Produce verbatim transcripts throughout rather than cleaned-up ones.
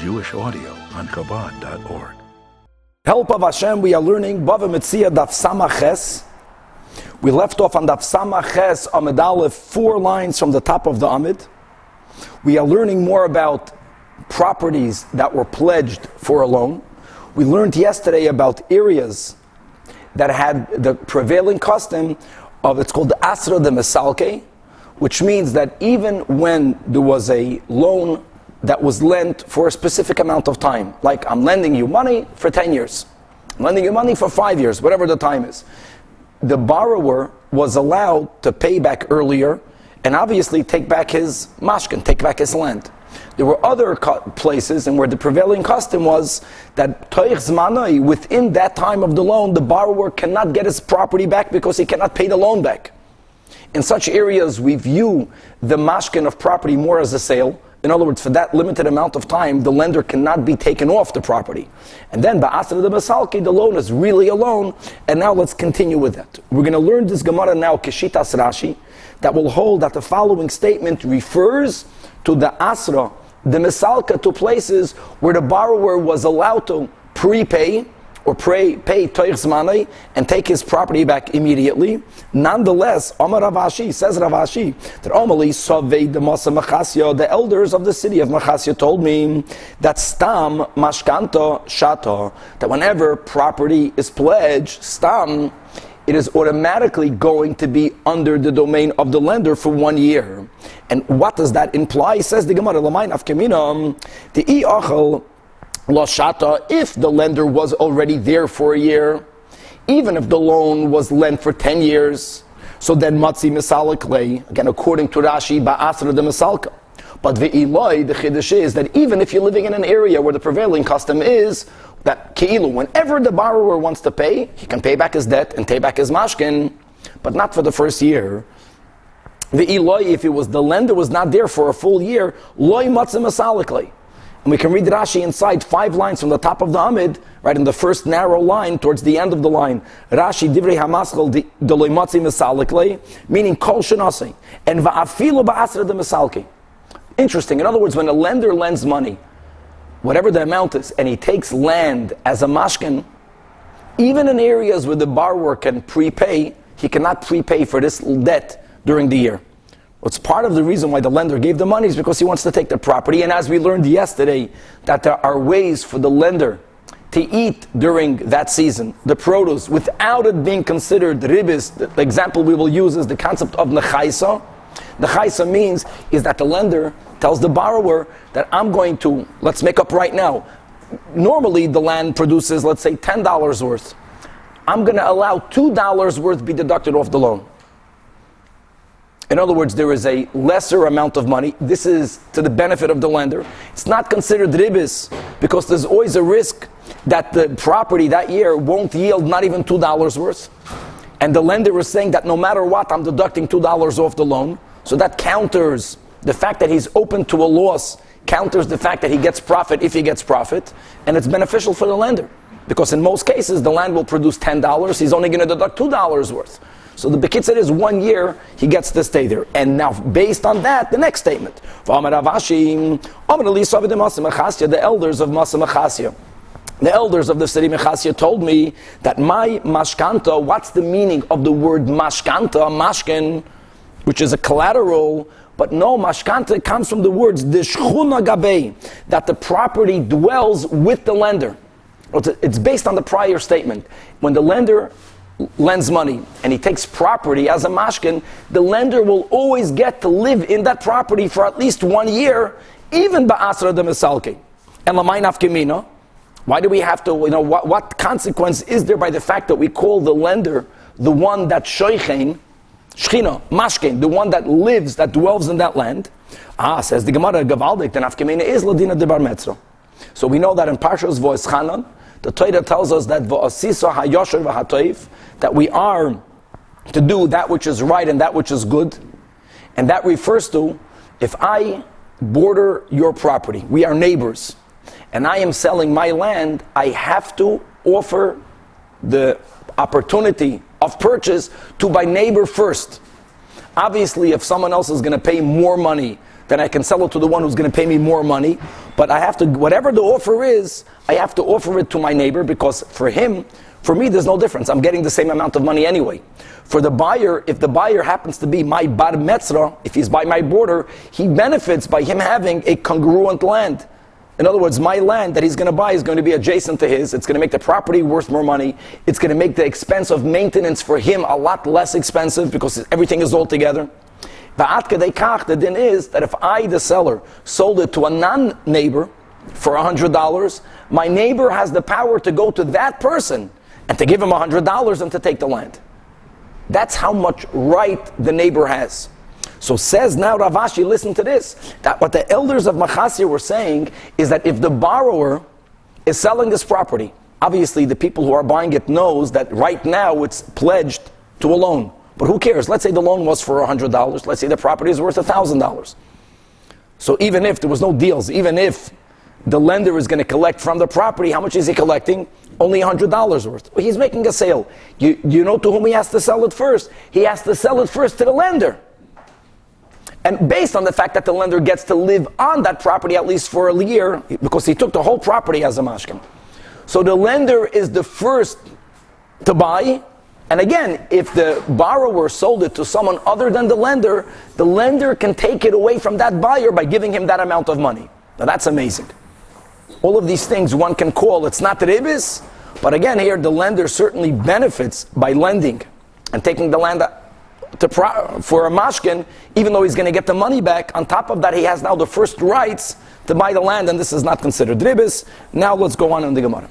Jewish audio on Chabad dot org. Help of Hashem, we are learning Bava Metzia Daf Samaches. We left off on Daf Samaches Amid Aleph, four lines from the top of the Amid. We are learning more about properties that were pledged for a loan. We learned yesterday about areas that had the prevailing custom of, it's called the Asra de Mesalke, which means that even when there was a loan that was lent for a specific amount of time, like I'm lending you money for ten years, I'm lending you money for five years, whatever the time is, the borrower was allowed to pay back earlier and obviously take back his mashkin, take back his land. There were other places and where the prevailing custom was that toich zmanai, within that time of the loan, the borrower cannot get his property back because he cannot pay the loan back. In such areas, we view the mashkin of property more as a sale. In other words, for that limited amount of time, the lender cannot be taken off the property. And then, ba'asra de mesalke, the loan is really a loan. And now let's continue with that. We're going to learn this Gemara now, Keshitas Rashi, that will hold that the following statement refers to the asra, the mesalka, to places where the borrower was allowed to prepay or pay, pay toich zmanai and take his property back immediately. Nonetheless, Amar Rav Ashi, says Rav Ashi, that Omali Savei de Masa Machasya, the elders of the city of Machasya told me that Stam Mashkanta Shata, that whenever property is pledged, Stam, it is automatically going to be under the domain of the lender for one year. And what does that imply? Says the Gemara, Lamain Afkeminam, the I'achal Lashata, if the lender was already there for a year, even if the loan was lent for ten years, so then Matzi Misalik lay, again according to Rashi, Ba'asra de Misalka. But Ve'iloi, the Chiddush is that even if you're living in an area where the prevailing custom is that Ke'ilu, whenever the borrower wants to pay, he can pay back his debt and pay back his mashkin, but not for the first year. Ve'iloi, if it was the lender was not there for a full year, Loi Matzi Misalik lay. And we can read Rashi inside five lines from the top of the Amid, right in the first narrow line towards the end of the line. Rashi Divrei Hamaschal Deloi Matzi Mesalikle, meaning Kol Shenasei, and Va'afilu Ba'asra de Mesalke. Interesting. In other words, when a lender lends money, whatever the amount is, and he takes land as a mashkin, even in areas where the borrower can prepay, he cannot prepay for this debt during the year. What's part of the reason why the lender gave the money is because he wants to take the property. And as we learned yesterday, that there are ways for the lender to eat during that season, the produce, without it being considered ribis. The example we will use is the concept of nechaisa. Nechaisa means is that the lender tells the borrower that I'm going to, let's make up right now, normally the land produces, let's say, ten dollars worth. I'm going to allow two dollars worth be deducted off the loan. In other words, there is a lesser amount of money. This is to the benefit of the lender. It's not considered ribis because there's always a risk that the property that year won't yield not even two dollars worth. And the lender is saying that no matter what, I'm deducting two dollars off the loan. So that counters the fact that he's open to a loss, counters the fact that he gets profit if he gets profit. And it's beneficial for the lender. Because in most cases, the land will produce ten dollars. He's only going to deduct two dollars worth. So the Bekitzer is one year, he gets to stay there. And now, based on that, the next statement. The elders of Masa Machasya, the elders of the city Machasya told me that my mashkanta, what's the meaning of the word mashkanta, mashkin, which is a collateral, but no, mashkanta comes from the words, the shchuna gabei, that the property dwells with the lender. It's based on the prior statement. When the lender lends money and he takes property as a mashkin, the lender will always get to live in that property for at least one year, even ba'asra de mesalke. And l'may nafkemina, why do we have to, you know, what, what consequence is there by the fact that we call the lender the one that shoichein, shchina, mashkin, the one that lives, that dwells in that land? Ah, says the Gemara, gavaldik, the nafkemina is ladina de bar metzra. So we know that in Parshas Vo'eschanan, the Torah tells us that v'asisa hayosher v'hatoif, that we are to do that which is right and that which is good. And that refers to, if I border your property, we are neighbors, and I am selling my land, I have to offer the opportunity of purchase to my neighbor first. Obviously, if someone else is going to pay more money then I can sell it to the one who's going to pay me more money. But I have to, whatever the offer is, I have to offer it to my neighbor, because for him, for me, there's no difference. I'm getting the same amount of money anyway. For the buyer, if the buyer happens to be my bar metzra, if he's by my border, he benefits by him having a congruent land. In other words, my land that he's going to buy is going to be adjacent to his. It's going to make the property worth more money. It's going to make the expense of maintenance for him a lot less expensive, because everything is all together. The din is that if I, the seller, sold it to a non-neighbor for one hundred dollars, my neighbor has the power to go to that person and to give him one hundred dollars and to take the land. That's how much right the neighbor has. So says now Rav Ashi, listen to this, that what the elders of Machasya were saying is that if the borrower is selling this property, obviously the people who are buying it knows that right now it's pledged to a loan. But who cares? Let's say the loan was for one hundred dollars. Let's say the property is worth one thousand dollars. So even if there was no deals, even if the lender is going to collect from the property, how much is he collecting? Only one hundred dollars worth. Well, he's making a sale. You, you know to whom he has to sell it first? He has to sell it first to the lender. And based on the fact that the lender gets to live on that property at least for a year, because he took the whole property as a mashkin. So the lender is the first to buy. And again, if the borrower sold it to someone other than the lender, the lender can take it away from that buyer by giving him that amount of money. Now that's amazing. All of these things one can call, it's not ribis, but again here the lender certainly benefits by lending and taking the land to pro- for a mashkin, even though he's going to get the money back. On top of that, he has now the first rights to buy the land, and this is not considered ribis. Now let's go on in the Gemara.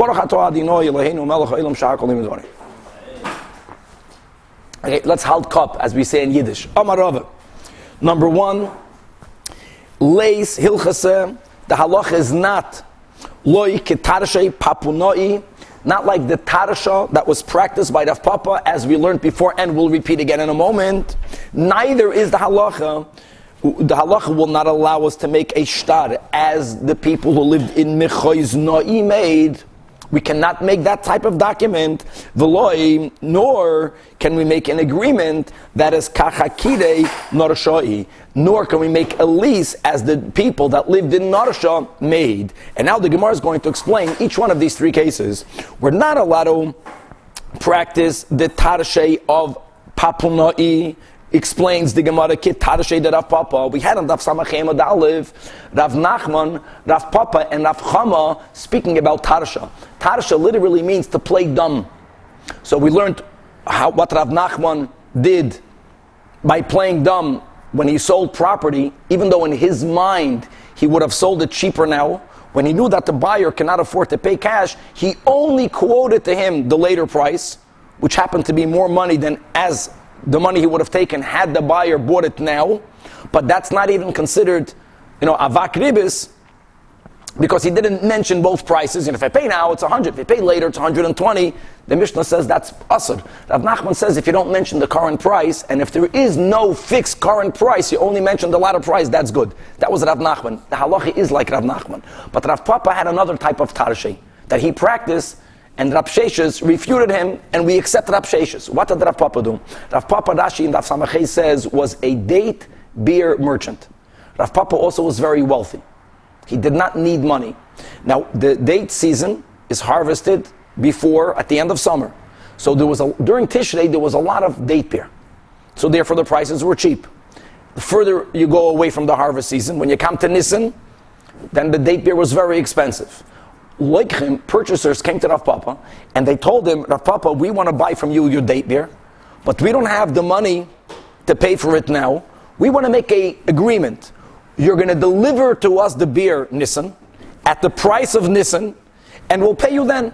Okay, let's halt cup, as we say in Yiddish. Amar Rava. Number one, leis hilchase. The halacha is not loi ketarshe papunoi, not like the tarsha that was practiced by Rav Papa, as we learned before and we'll repeat again in a moment. Neither is the halacha. The halacha will not allow us to make a shtar as the people who lived in Mechoiz No'i made. We cannot make that type of document, v'loi, nor can we make an agreement that is kachakidei norshoi, nor can we make a lease as the people that lived in Norsha made. And now the Gemara is going to explain each one of these three cases. We're not allowed to practice the tarshe of papunoi. Explains the Gemara Kit Tarshe de Rav Papa. We had on Daf Samachem Ad Aleph, Rav Nachman, Rav Papa, and Rav Chama speaking about Tarsha. Tarsha literally means to play dumb. So we learned how, what Rav Nachman did by playing dumb when he sold property, even though in his mind he would have sold it cheaper now. When he knew that the buyer cannot afford to pay cash, he only quoted to him the later price, which happened to be more money than as the money he would have taken had the buyer bought it now. But that's not even considered, you know, avak ribis, because he didn't mention both prices. And if I pay now, it's one hundred. If I pay later, it's one hundred twenty. The Mishnah says that's asur. Rav Nachman says if you don't mention the current price, and if there is no fixed current price, you only mention the latter price, that's good. That was Rav Nachman. The halacha is like Rav Nachman. But Rav Papa had another type of tarshe that he practiced, and Rav Sheshes refuted him, and we accept Rav Sheshes. What did Rav Papa do? Rav Papa, Rashi in Daf Samachay says, was a date beer merchant. Rav Papa also was very wealthy. He did not need money. Now, the date season is harvested before, at the end of summer. So there was a, during Tishrei, there was a lot of date beer. So therefore the prices were cheap. The further you go away from the harvest season, when you come to Nisan, then the date beer was very expensive. Like him, purchasers came to Rav Papa and they told him, Rav Papa, we want to buy from you your date beer, but we don't have the money to pay for it now. We want to make an agreement. You're going to deliver to us the beer, Nisan, at the price of Nisan, and we'll pay you then.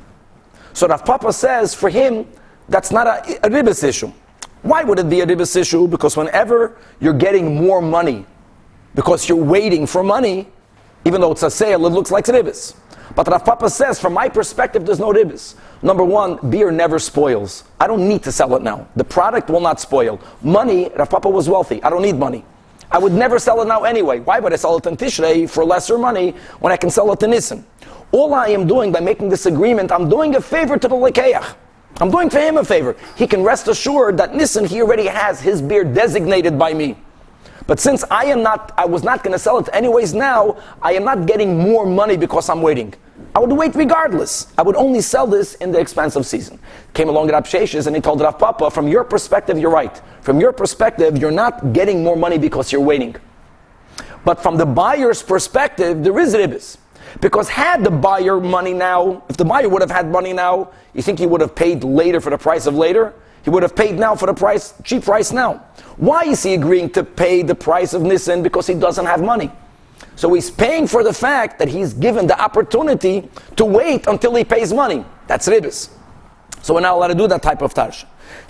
So Rav Papa says, for him, that's not a, a ribis issue. Why would it be a ribis issue? Because whenever you're getting more money, because you're waiting for money, even though it's a sale, it looks like ribis. But Rav Papa says, from my perspective, there's no ribis. Number one, beer never spoils. I don't need to sell it now. The product will not spoil. Money, Rav Papa was wealthy. I don't need money. I would never sell it now anyway. Why would I sell it in Tishrei for lesser money when I can sell it in Nisan? All I am doing by making this agreement, I'm doing a favor to the Lekeach. I'm doing for him a favor. He can rest assured that Nisan, he already has his beer designated by me. But since I am not, I was not going to sell it anyways now, I am not getting more money because I'm waiting. I would wait regardless. I would only sell this in the expensive season. Came along Rav Sheshes and he told Rav Papa, from your perspective, you're right. From your perspective, you're not getting more money because you're waiting. But from the buyer's perspective, there is ribis. Because had the buyer money now, if the buyer would have had money now, you think he would have paid later for the price of later? He would have paid now for the price, cheap price now. Why is he agreeing to pay the price of Nisan? Because he doesn't have money. So he's paying for the fact that he's given the opportunity to wait until he pays money. That's ribis. So we're not allowed to do that type of tarsha.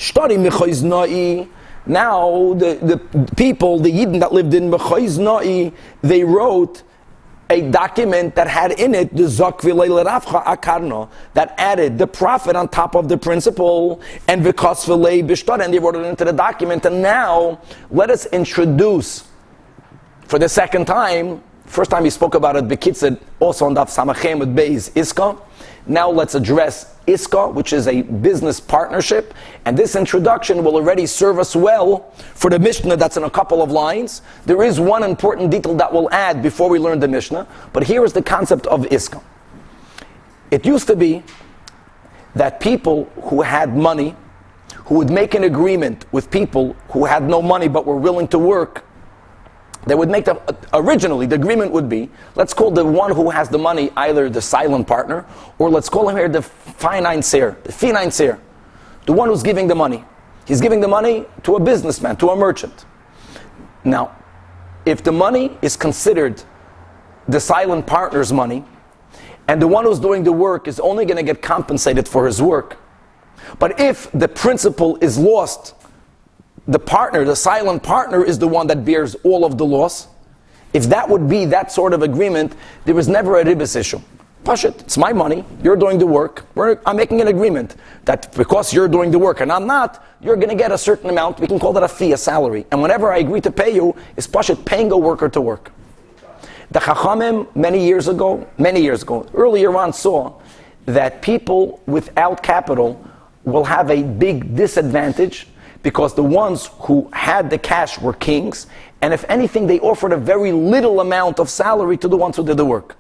Now the, the people, the Yidden that lived in Mechoiznai, they wrote a document that had in it the Zakvilei Lerafcha Akarno, that added the profit on top of the principal, and Vikosvilei Bishtar, and they wrote it into the document. And now let us introduce for the second time, first time he spoke about it, Bekitzed, also on Daf Samachem with Beis Iska. Now let's address Iska, which is a business partnership. And this introduction will already serve us well for the Mishnah that's in a couple of lines. There is one important detail that we'll add before we learn the Mishnah. But here is the concept of Iska. It used to be that people who had money, who would make an agreement with people who had no money but were willing to work, they would make the, originally the agreement would be, let's call the one who has the money either the silent partner, or let's call him here the financier, the financier, the one who's giving the money. He's giving the money to a businessman, to a merchant. Now, if the money is considered the silent partner's money, and the one who's doing the work is only going to get compensated for his work, but if the principal is lost, the partner, the silent partner, is the one that bears all of the loss. If that would be that sort of agreement, there was never a ribis issue. Pashit, it's my money, you're doing the work, We're, I'm making an agreement that because you're doing the work and I'm not, you're going to get a certain amount, we can call that a fee, a salary. And whenever I agree to pay you, it's Pashit paying a worker to work. The Chachamim, many years ago, many years ago, earlier on saw that people without capital will have a big disadvantage, because the ones who had the cash were kings, and if anything, they offered a very little amount of salary to the ones who did the work.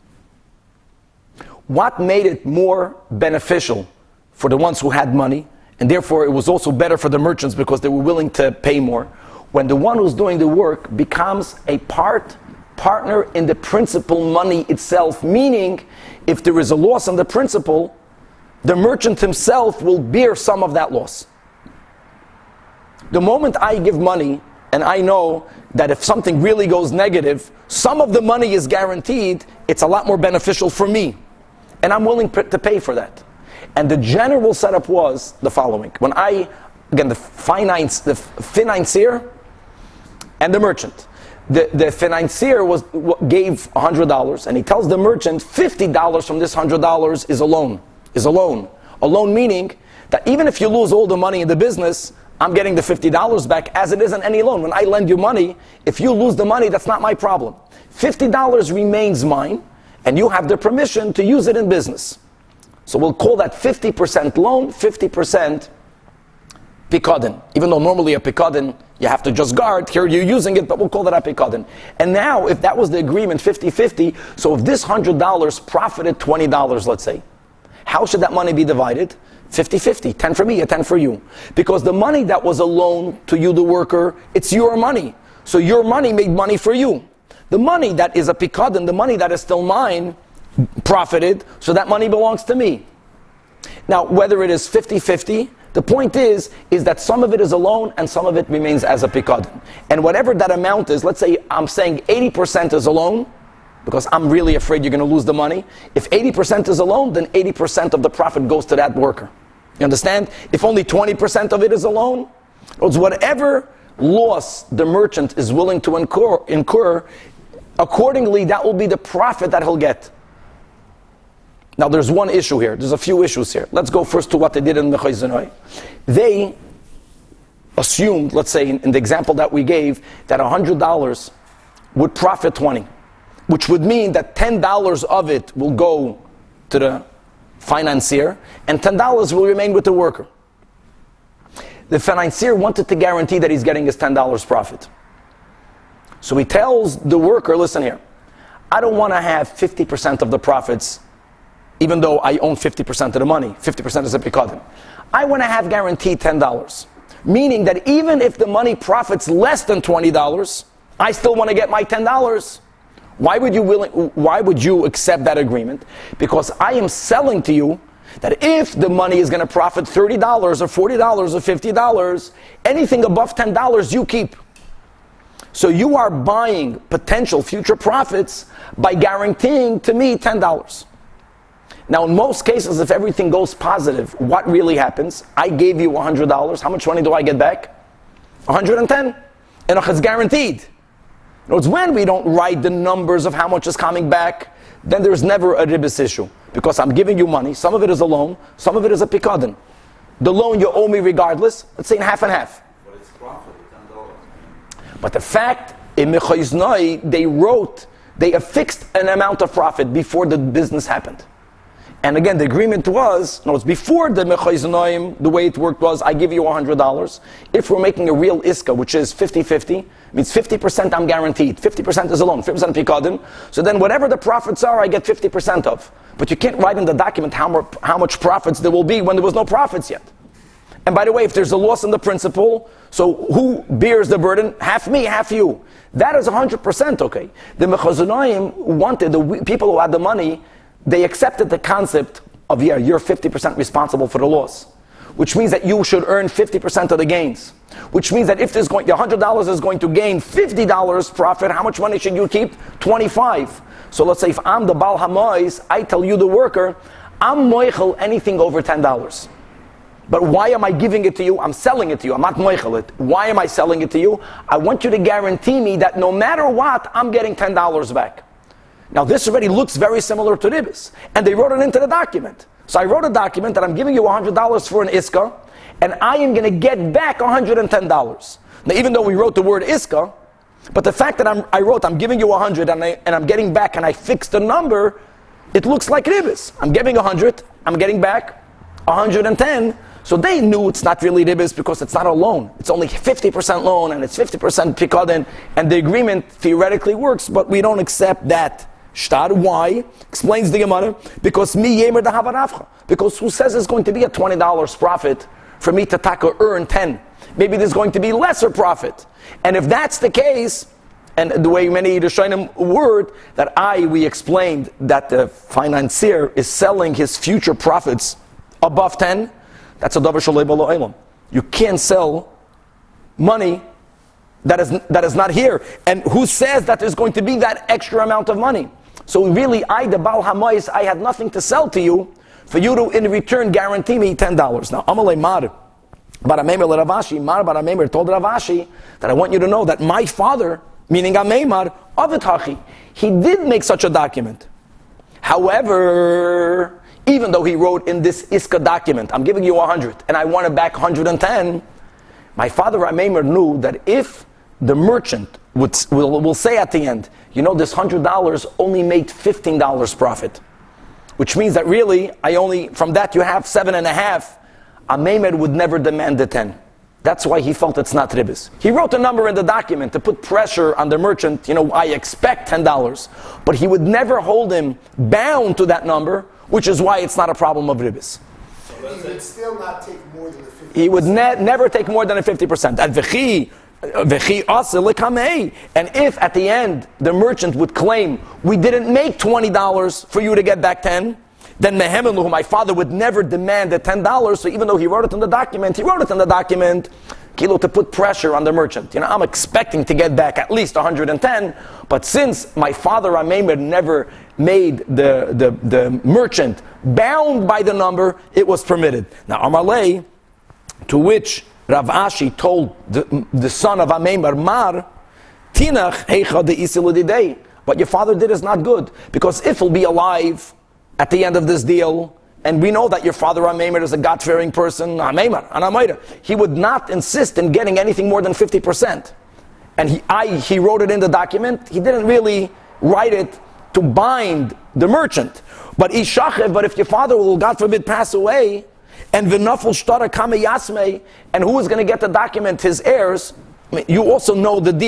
What made it more beneficial for the ones who had money, and therefore it was also better for the merchants because they were willing to pay more, when the one who's doing the work becomes a part, partner in the principal money itself, meaning if there is a loss on the principal, the merchant himself will bear some of that loss. The moment I give money, and I know that if something really goes negative, some of the money is guaranteed, it's a lot more beneficial for me. And I'm willing p- to pay for that. And the general setup was the following. When I, again, the finance, the financier and the merchant. The, the financier was, gave one hundred dollars, and he tells the merchant fifty dollars from this one hundred dollars is a loan. Is a loan. A loan meaning that even if you lose all the money in the business, I'm getting the fifty dollars back as it isn't any loan. When I lend you money, if you lose the money, that's not my problem. fifty dollars remains mine, and you have the permission to use it in business. So we'll call that fifty percent loan, fifty percent pikadon. Even though normally a pikadon, you have to just guard, here you're using it, but we'll call that a pikadon. And now, if that was the agreement, fifty-fifty, so if this one hundred dollars profited twenty dollars, let's say, how should that money be divided? fifty-fifty, ten for me, a ten for you. Because the money that was a loan to you, the worker, it's your money. So your money made money for you. The money that is a pikadon, the money that is still mine, profited, so that money belongs to me. Now, whether it is fifty-fifty, the point is, is that some of it is a loan and some of it remains as a pikadon. And whatever that amount is, let's say I'm saying eighty percent is a loan, because I'm really afraid you're going to lose the money. If eighty percent is a loan, then eighty percent of the profit goes to that worker. You understand? If only twenty percent of it is a loan, it's whatever loss the merchant is willing to incur, incur, accordingly, that will be the profit that he'll get. Now, there's one issue here. There's a few issues here. Let's go first to what they did in Mechoizenoi. They assumed, let's say, in, in the example that we gave, that one hundred dollars would profit twenty, which would mean that ten dollars of it will go to the financier, and ten dollars will remain with the worker. The financier wanted to guarantee that he's getting his ten dollars profit. So he tells the worker, listen here, I don't want to have fifty percent of the profits, even though I own fifty percent of the money. fifty percent is a pikadon. I want to have guaranteed ten dollars. Meaning that even if the money profits less than twenty dollars, I still want to get my ten dollars. Why would you willing, why would you accept that agreement? Because I am selling to you that if the money is going to profit thirty dollars or forty dollars or fifty dollars, anything above ten dollars you keep. So you are buying potential future profits by guaranteeing to me ten dollars. Now in most cases, if everything goes positive, what really happens? I gave you one hundred dollars. How much money do I get back? one hundred ten. And it's guaranteed. In other words, when we don't write the numbers of how much is coming back, then there's never a ribis issue. Because I'm giving you money. Some of it is a loan. Some of it is a pikadon. The loan you owe me regardless. Let's say in half and half. But it's profit, ten dollars. But the fact, in Mechoiznoi, they wrote, they affixed an amount of profit before the business happened. And again, the agreement was, no, it's before the Mechoiznoim, the way it worked was, I give you one hundred dollars. If we're making a real iska, which is fifty-fifty, means fifty percent I'm guaranteed. fifty percent is a loan, fifty percent pikadon. So then whatever the profits are, I get fifty percent of. But you can't write in the document how, more, how much profits there will be when there was no profits yet. And by the way, if there's a loss in the principal, so who bears the burden? Half me, half you. That is one hundred percent okay. The Mechoiznoim wanted, the people who had the money, they accepted the concept of, yeah, you're fifty percent responsible for the loss. Which means that you should earn fifty percent of the gains. Which means that if there's going, the one hundred dollars is going to gain fifty dollars profit, how much money should you keep? twenty-five. So let's say if I'm the Baal HaMois, I tell you the worker, I'm moichel anything over ten dollars. But why am I giving it to you? I'm selling it to you. I'm not moichel it. Why am I selling it to you? I want you to guarantee me that no matter what, I'm getting ten dollars back. Now this already looks very similar to ribis. And they wrote it into the document. So I wrote a document that I'm giving you one hundred dollars for an iska, and I am going to get back one hundred ten dollars. Now even though we wrote the word iska, but the fact that I'm, I wrote I'm giving you one hundred and, I, and I'm getting back and I fixed the number, it looks like ribis. I'm giving one hundred, I'm getting back one hundred ten. So they knew it's not really ribis because it's not a loan. It's only fifty percent loan and it's fifty percent pikadon, and the agreement theoretically works, but we don't accept that. Shtar, why? Explains the Gemara. Because mi yemer da havarafcha. Because who says it's going to be a twenty dollars profit for me to taka earn ten? Maybe there's going to be lesser profit. And if that's the case, and the way many Rishonim word that I, we explained that the financier is selling his future profits above ten, that's a davar shalei b'lo olam. You can't sell money that is that is not here. And who says that there's going to be that extra amount of money? So really, I, the Baal HaMois, I had nothing to sell to you for you to, in return, guarantee me ten dollars. Now, Amalei Mar, Baramemer Ravashi, Mar Baramemer told Ravashi that I want you to know that my father, meaning Ameimar, Avid Hachi, he did make such a document. However, even though he wrote in this Iska document, I'm giving you one hundred, and I want it back one hundred ten, my father Ameimar knew that if the merchant would, will, will say at the end, you know, this one hundred dollars only made fifteen dollars profit. Which means that really, I only, from that you have seven and a half. Ameimar would never demand the ten. That's why he felt it's not ribis. He wrote a number in the document to put pressure on the merchant, you know, I expect ten dollars. But he would never hold him bound to that number, which is why it's not a problem of ribis. So he would still not take more than the fifty percent. He would ne- never take more than a fifty percent. And v'chi, v'chi asa l'kamei. And if at the end the merchant would claim, we didn't make twenty dollars for you to get back ten, then mehemelu, my father would never demand the ten dollars. So even though he wrote it in the document, he wrote it in the document, kilo, to put pressure on the merchant. You know, I'm expecting to get back at least one hundred ten, but since my father Ameimar never made the, the, the merchant bound by the number, it was permitted. Now Amalei, to which Rav Ashi told the, the son of Ameimar, Mar, Tinach heicha de isiludidei. What your father did is not good, because if he'll be alive at the end of this deal, and we know that your father Ameimar is a God-fearing person, Ameimar, and Ameimar, he would not insist in getting anything more than fifty percent. And he, I, he wrote it in the document. He didn't really write it to bind the merchant. But Ishachev, but if your father will, God forbid, pass away, and v'nafel shtara kame yasmei, and who is going to get the document? His heirs. I mean, you also know the deal.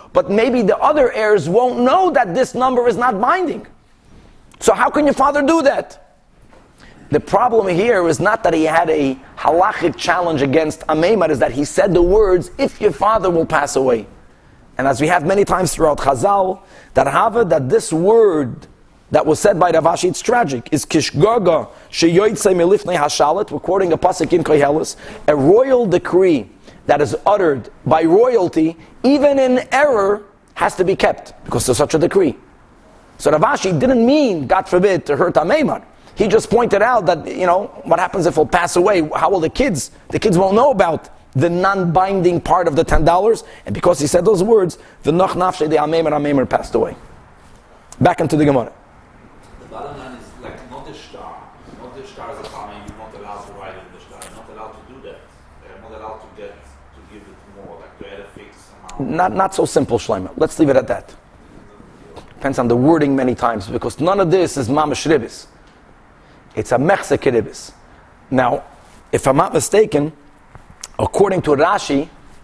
but maybe the other heirs won't know that this number is not binding. So how can your father do that? The problem here is not that he had a halachic challenge against Ameimar, is that he said the words, if your father will pass away. And as we have many times throughout Chazal, that Hava, that this word that was said by Rav Ashi, it's tragic, is Kishgaga sheyoytze milifnei hashalit. We're quoting a pasuk in Koheles, a royal decree that is uttered by royalty, even in error, has to be kept, because there's such a decree. So Rav Ashi didn't mean, God forbid, to hurt Ameimar. He just pointed out that, you know, what happens if he'll pass away? How will the kids? The kids won't know about the non-binding part of the ten dollars. And because he said those words, the Noch Nafshe de Ameimar, Ameimar passed away. Back into the Gemara. The bottom line is like not a star. Not a star is a family. You're not allowed to write it in the star. You're not allowed to do that. They're not allowed to get, to give it more, like to add a fixed amount. Not, not so simple, Shlomo. Let's leave it at that. Depends on the wording many times, because none of this is mamash ribis. It's a mechzek ribis. Now, if I'm not mistaken, according to Rashi,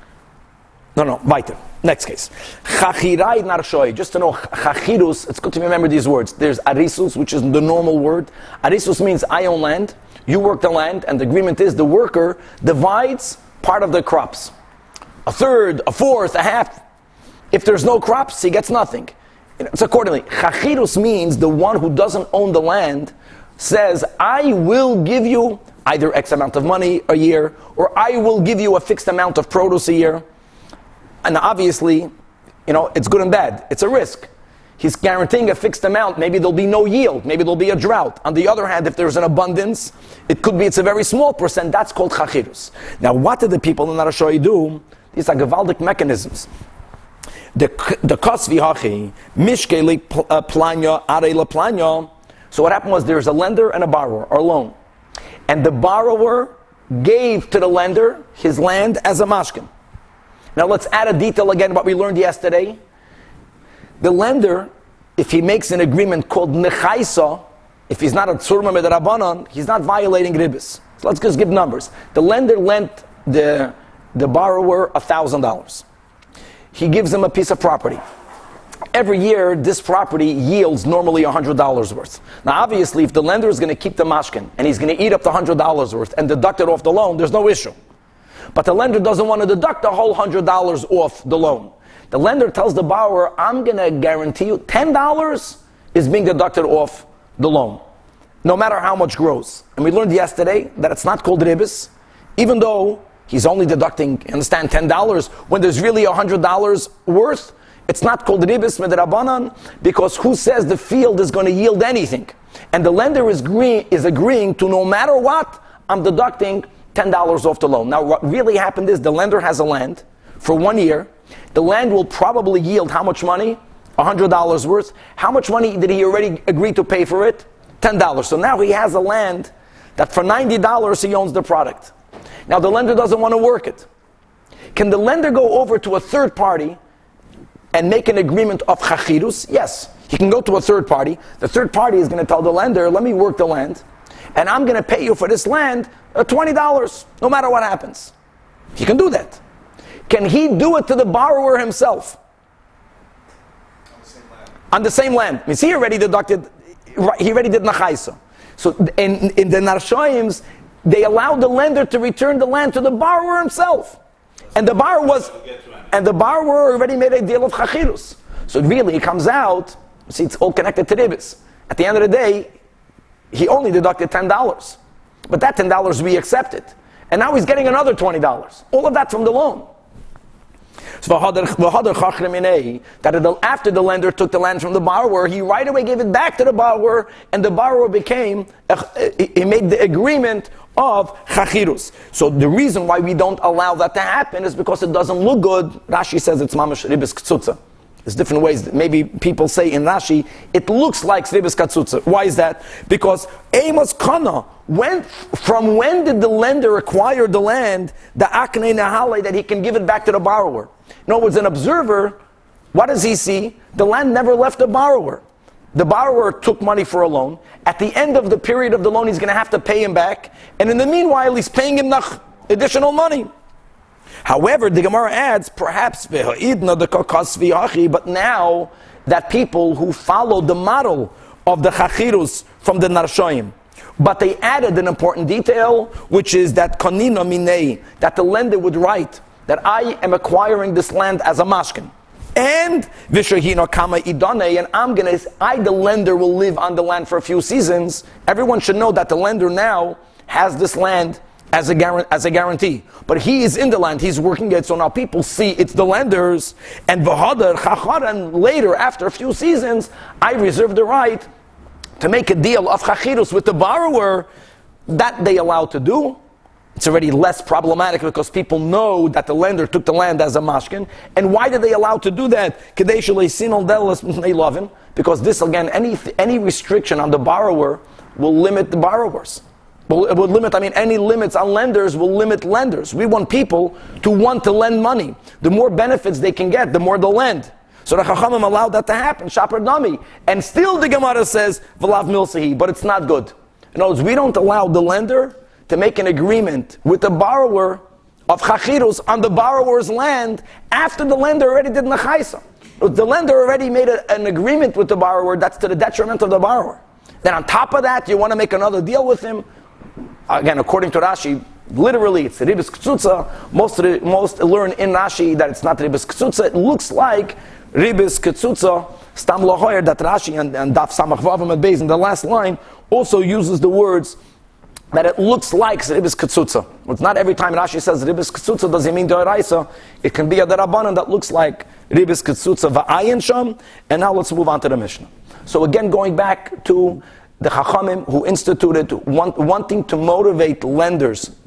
no, no, weiter. Next case. Chachirai narshoi. Just to know, chachirus, it's good to remember these words. There's arisus, which is the normal word. Arisus means I own land, you work the land, and the agreement is the worker divides part of the crops. A third, a fourth, a half. If there's no crops, he gets nothing. It's accordingly. Chachirus means the one who doesn't own the land says, I will give you either X amount of money a year, or I will give you a fixed amount of produce a year. And obviously, you know, it's good and bad. It's a risk. He's guaranteeing a fixed amount. Maybe there'll be no yield. Maybe there'll be a drought. On the other hand, if there's an abundance, it could be it's a very small percent. That's called chachirus. Now, what did the people in Arashoi do? These are gewaldic mechanisms. The the kosvi hachi mishke le planya are le planya. So what happened was there's a lender and a borrower, or loan, and the borrower gave to the lender his land as a mashkin. Now let's add a detail again what we learned yesterday. The lender, if he makes an agreement called nechaisa, if he's not a tzurma medrabanan, he's not violating ribis. So let's just give numbers. The lender lent the the borrower a thousand dollars. He gives him a piece of property. Every year, this property yields normally one hundred dollars worth. Now, obviously, if the lender is going to keep the mashkin, and he's going to eat up the one hundred dollars worth and deduct it off the loan, there's no issue. But the lender doesn't want to deduct the whole one hundred dollars off the loan. The lender tells the borrower, I'm going to guarantee you ten dollars is being deducted off the loan, no matter how much grows. And we learned yesterday that it's not called ribis, even though he's only deducting, understand, ten dollars, when there's really one hundred dollars worth. It's not called ribis medrabanan, because who says the field is going to yield anything? And the lender is, agree, is agreeing to, no matter what, I'm deducting ten dollars off the loan. Now what really happened is the lender has a land for one year. The land will probably yield how much money? one hundred dollars worth. How much money did he already agree to pay for it? ten dollars. So now he has a land that for ninety dollars he owns the product. Now the lender doesn't want to work it. Can the lender go over to a third party and make an agreement of chachirus? Yes. He can go to a third party. The third party is going to tell the lender, let me work the land, and I'm going to pay you for this land uh, twenty dollars, no matter what happens. He can do that. Can he do it to the borrower himself? On the same land. On the same land. Means he already deducted, he already did nachaisa. So in, in the Narshoims, they allowed the lender to return the land to the borrower himself. And the borrower was, and the borrower already made a deal of chachirus. So really, it comes out, see, it's all connected to ribis. At the end of the day, he only deducted ten dollars. But that ten dollars we accepted. And now he's getting another twenty dollars. All of that from the loan. So that after the lender took the land from the borrower, he right away gave it back to the borrower, and the borrower became, he made the agreement of chachirus. So the reason why we don't allow that to happen is because it doesn't look good. Rashi says it's mamash ribis ktsutza. There's different ways. Maybe people say in Rashi, it looks like ribis ktsutza. Why is that? Because Amos Kana, when, from when did the lender acquire the land, the akne nahale, that he can give it back to the borrower? In other words, an observer, what does he see? The land never left the borrower. The borrower took money for a loan. At the end of the period of the loan, he's going to have to pay him back. And in the meanwhile, he's paying him additional money. However, the Gemara adds, perhaps, but now that people who followed the model of the Chachirus from the Narshoim, but they added an important detail, which is that Konina Minei, that the lender would write that I am acquiring this land as a mashkin. And Vishahino Kama Idane, and I'm gonna, I, the lender, will live on the land for a few seasons. Everyone should know that the lender now has this land as a, guarantee, as a guarantee. But he is in the land, he's working it, so now people see it's the lenders, and Vahadar, Chacharan, later, after a few seasons, I reserve the right to make a deal of Chachirus with the borrower. That they allow to do. It's already less problematic because people know that the lender took the land as a mashkin. And why did they allow to do that? Because this, again, any any restriction on the borrower will limit the borrowers. It would limit, I mean, any limits on lenders will limit lenders. We want people to want to lend money. The more benefits they can get, the more they'll lend. So the Chachamim allowed that to happen, Shaper Dami. And still the Gemara says, V'lav milsahi, but it's not good. In other words, we don't allow the lender to make an agreement with the borrower of Chachirus on the borrower's land after the lender already did Nechaisa. The lender already made a, an agreement with the borrower that's to the detriment of the borrower. Then on top of that, you want to make another deal with him. Again, according to Rashi, literally it's Ribis Ktsutza. Most, most learn in Rashi that it's not Ribis Ktsutza. It looks like Ribis Ktsutza, Stam Lahoyer, that Rashi and, and Daf Samach Vavam at Beis in the last line also uses the words that it looks like Ribis Ktsutza. It's not every time Rashi says Ribis Ktsutza does he mean Doraisa. It can be a Darabanan that looks like Ribis Ktsutza Va'ayin Sham. And now let's move on to the Mishnah. So again, going back to the Chachamim who instituted want, wanting to motivate lenders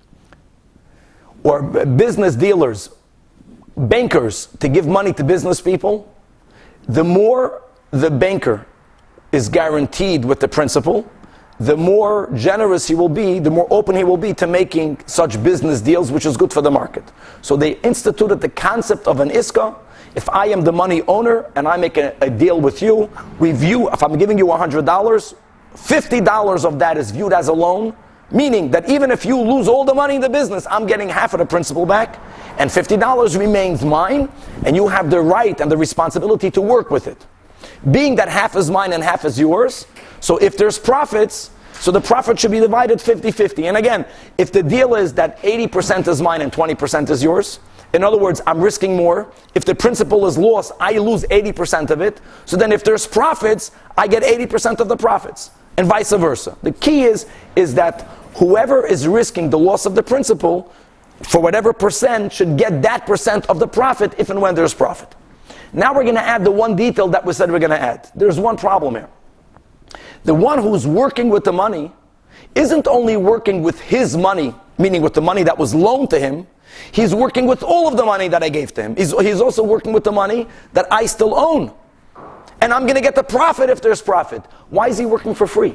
or business dealers, bankers, to give money to business people. The more the banker is guaranteed with the principal, the more generous he will be, the more open he will be to making such business deals, which is good for the market. So they instituted the concept of an iska. If I am the money owner and I make a, a deal with you, we view, if I'm giving you one hundred dollars, fifty dollars of that is viewed as a loan, meaning that even if you lose all the money in the business, I'm getting half of the principal back, and fifty dollars remains mine, and you have the right and the responsibility to work with it. Being that half is mine and half is yours, so if there's profits, so the profit should be divided fifty-fifty. And again, if the deal is that eighty percent is mine and twenty percent is yours, in other words, I'm risking more. If the principal is lost, I lose eighty percent of it. So then if there's profits, I get eighty percent of the profits, and vice versa. The key is, is that whoever is risking the loss of the principal, for whatever percent, should get that percent of the profit if and when there's profit. Now we're going to add the one detail that we said we're going to add. There's one problem here. The one who's working with the money isn't only working with his money, meaning with the money that was loaned to him, he's working with all of the money that I gave to him. He's, he's also working with the money that I still own. And I'm going to get the profit if there's profit. Why is he working for free?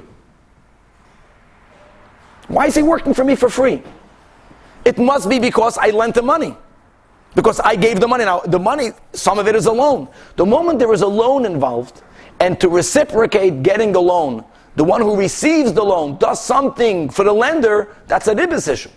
Why is he working for me for free? It must be because I lent him money. Because I gave the money. Now, the money, some of it is a loan. The moment there is a loan involved, and to reciprocate getting the loan, the one who receives the loan does something for the lender, that's a ribis issue.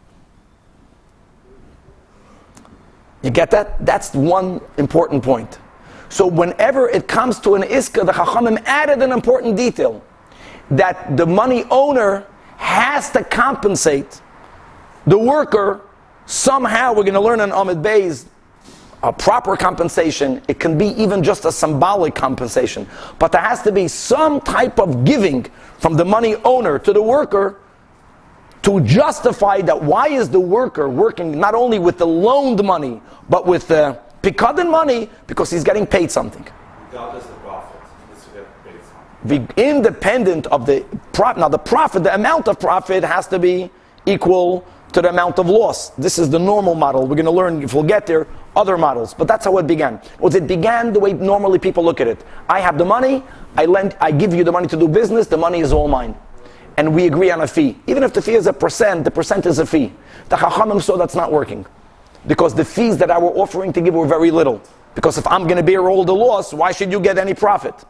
You get that? That's one important point. So whenever it comes to an iska, the Chachamim added an important detail, that the money owner has to compensate the worker somehow. We're going to learn in Amid Beis a proper compensation. It can be even just a symbolic compensation, but there has to be some type of giving from the money owner to the worker to justify that. Why is the worker working not only with the loaned money but with the pikadon money? Because he's getting paid something. Regardless of profit, he's getting paid something. The independent of the profit. Now the profit, the amount of profit has to be equal to the amount of loss. This is the normal model. We're going to learn, if we'll get there, other models. But that's how it began. Was it began the way normally people look at it. I have the money, I lend, I give you the money to do business, the money is all mine. And we agree on a fee. Even if the fee is a percent, the percent is a fee. The Chachamim saw that's not working. Because the fees that I were offering to give were very little. Because if I'm going to bear all the loss, why should you get any profit?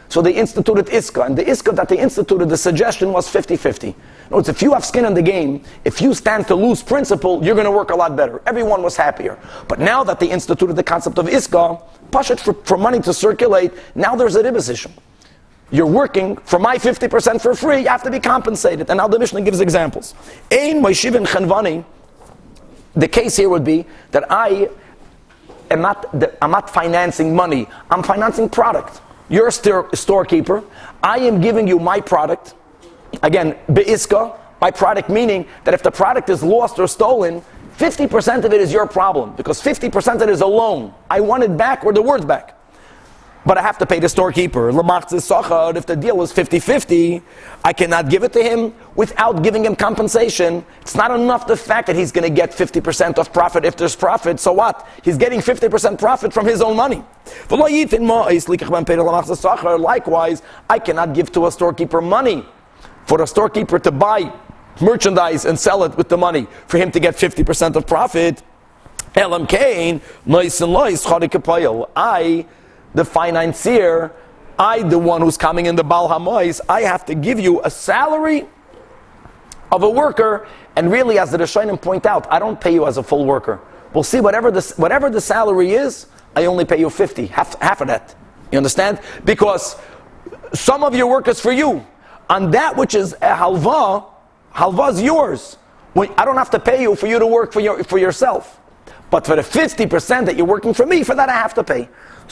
So they instituted Iska, and the Iska that they instituted, the suggestion was fifty-fifty. In other words, if you have skin in the game, if you stand to lose principle, you're going to work a lot better. Everyone was happier. But now that they instituted the concept of Iska, Pashut for, for money to circulate, now there's a ribbis issue. You're working for my fifty percent for free, you have to be compensated. And now the Mishnah gives examples. Ein Moishivin Chanvani, the case here would be that I am not, I'm not financing money, I'm financing product. You're a store, storekeeper. I am giving you my product. Again, be'iska, my product, meaning that if the product is lost or stolen, fifty percent of it is your problem, because fifty percent of it is a loan. I want it back or the word's back. But I have to pay the storekeeper. If the deal was fifty-fifty, I cannot give it to him without giving him compensation. It's not enough the fact that he's going to get fifty percent of profit if there's profit. So what? He's getting fifty percent profit from his own money. Likewise, I cannot give to a storekeeper money for a storekeeper to buy merchandise and sell it with the money for him to get fifty percent of profit. I, the financier, I, the one who's coming in the Baal HaMois, I have to give you a salary of a worker, and really, as the Rishonim point out, I don't pay you as a full worker. We'll see, whatever the, whatever the salary is, I only pay you fifty, half, half of that. You understand? Because some of your work is for you. On that which is a halva, halva is yours. When, I don't have to pay you for you to work for, your, for yourself. But for the fifty percent that you're working for me, for that I have to pay.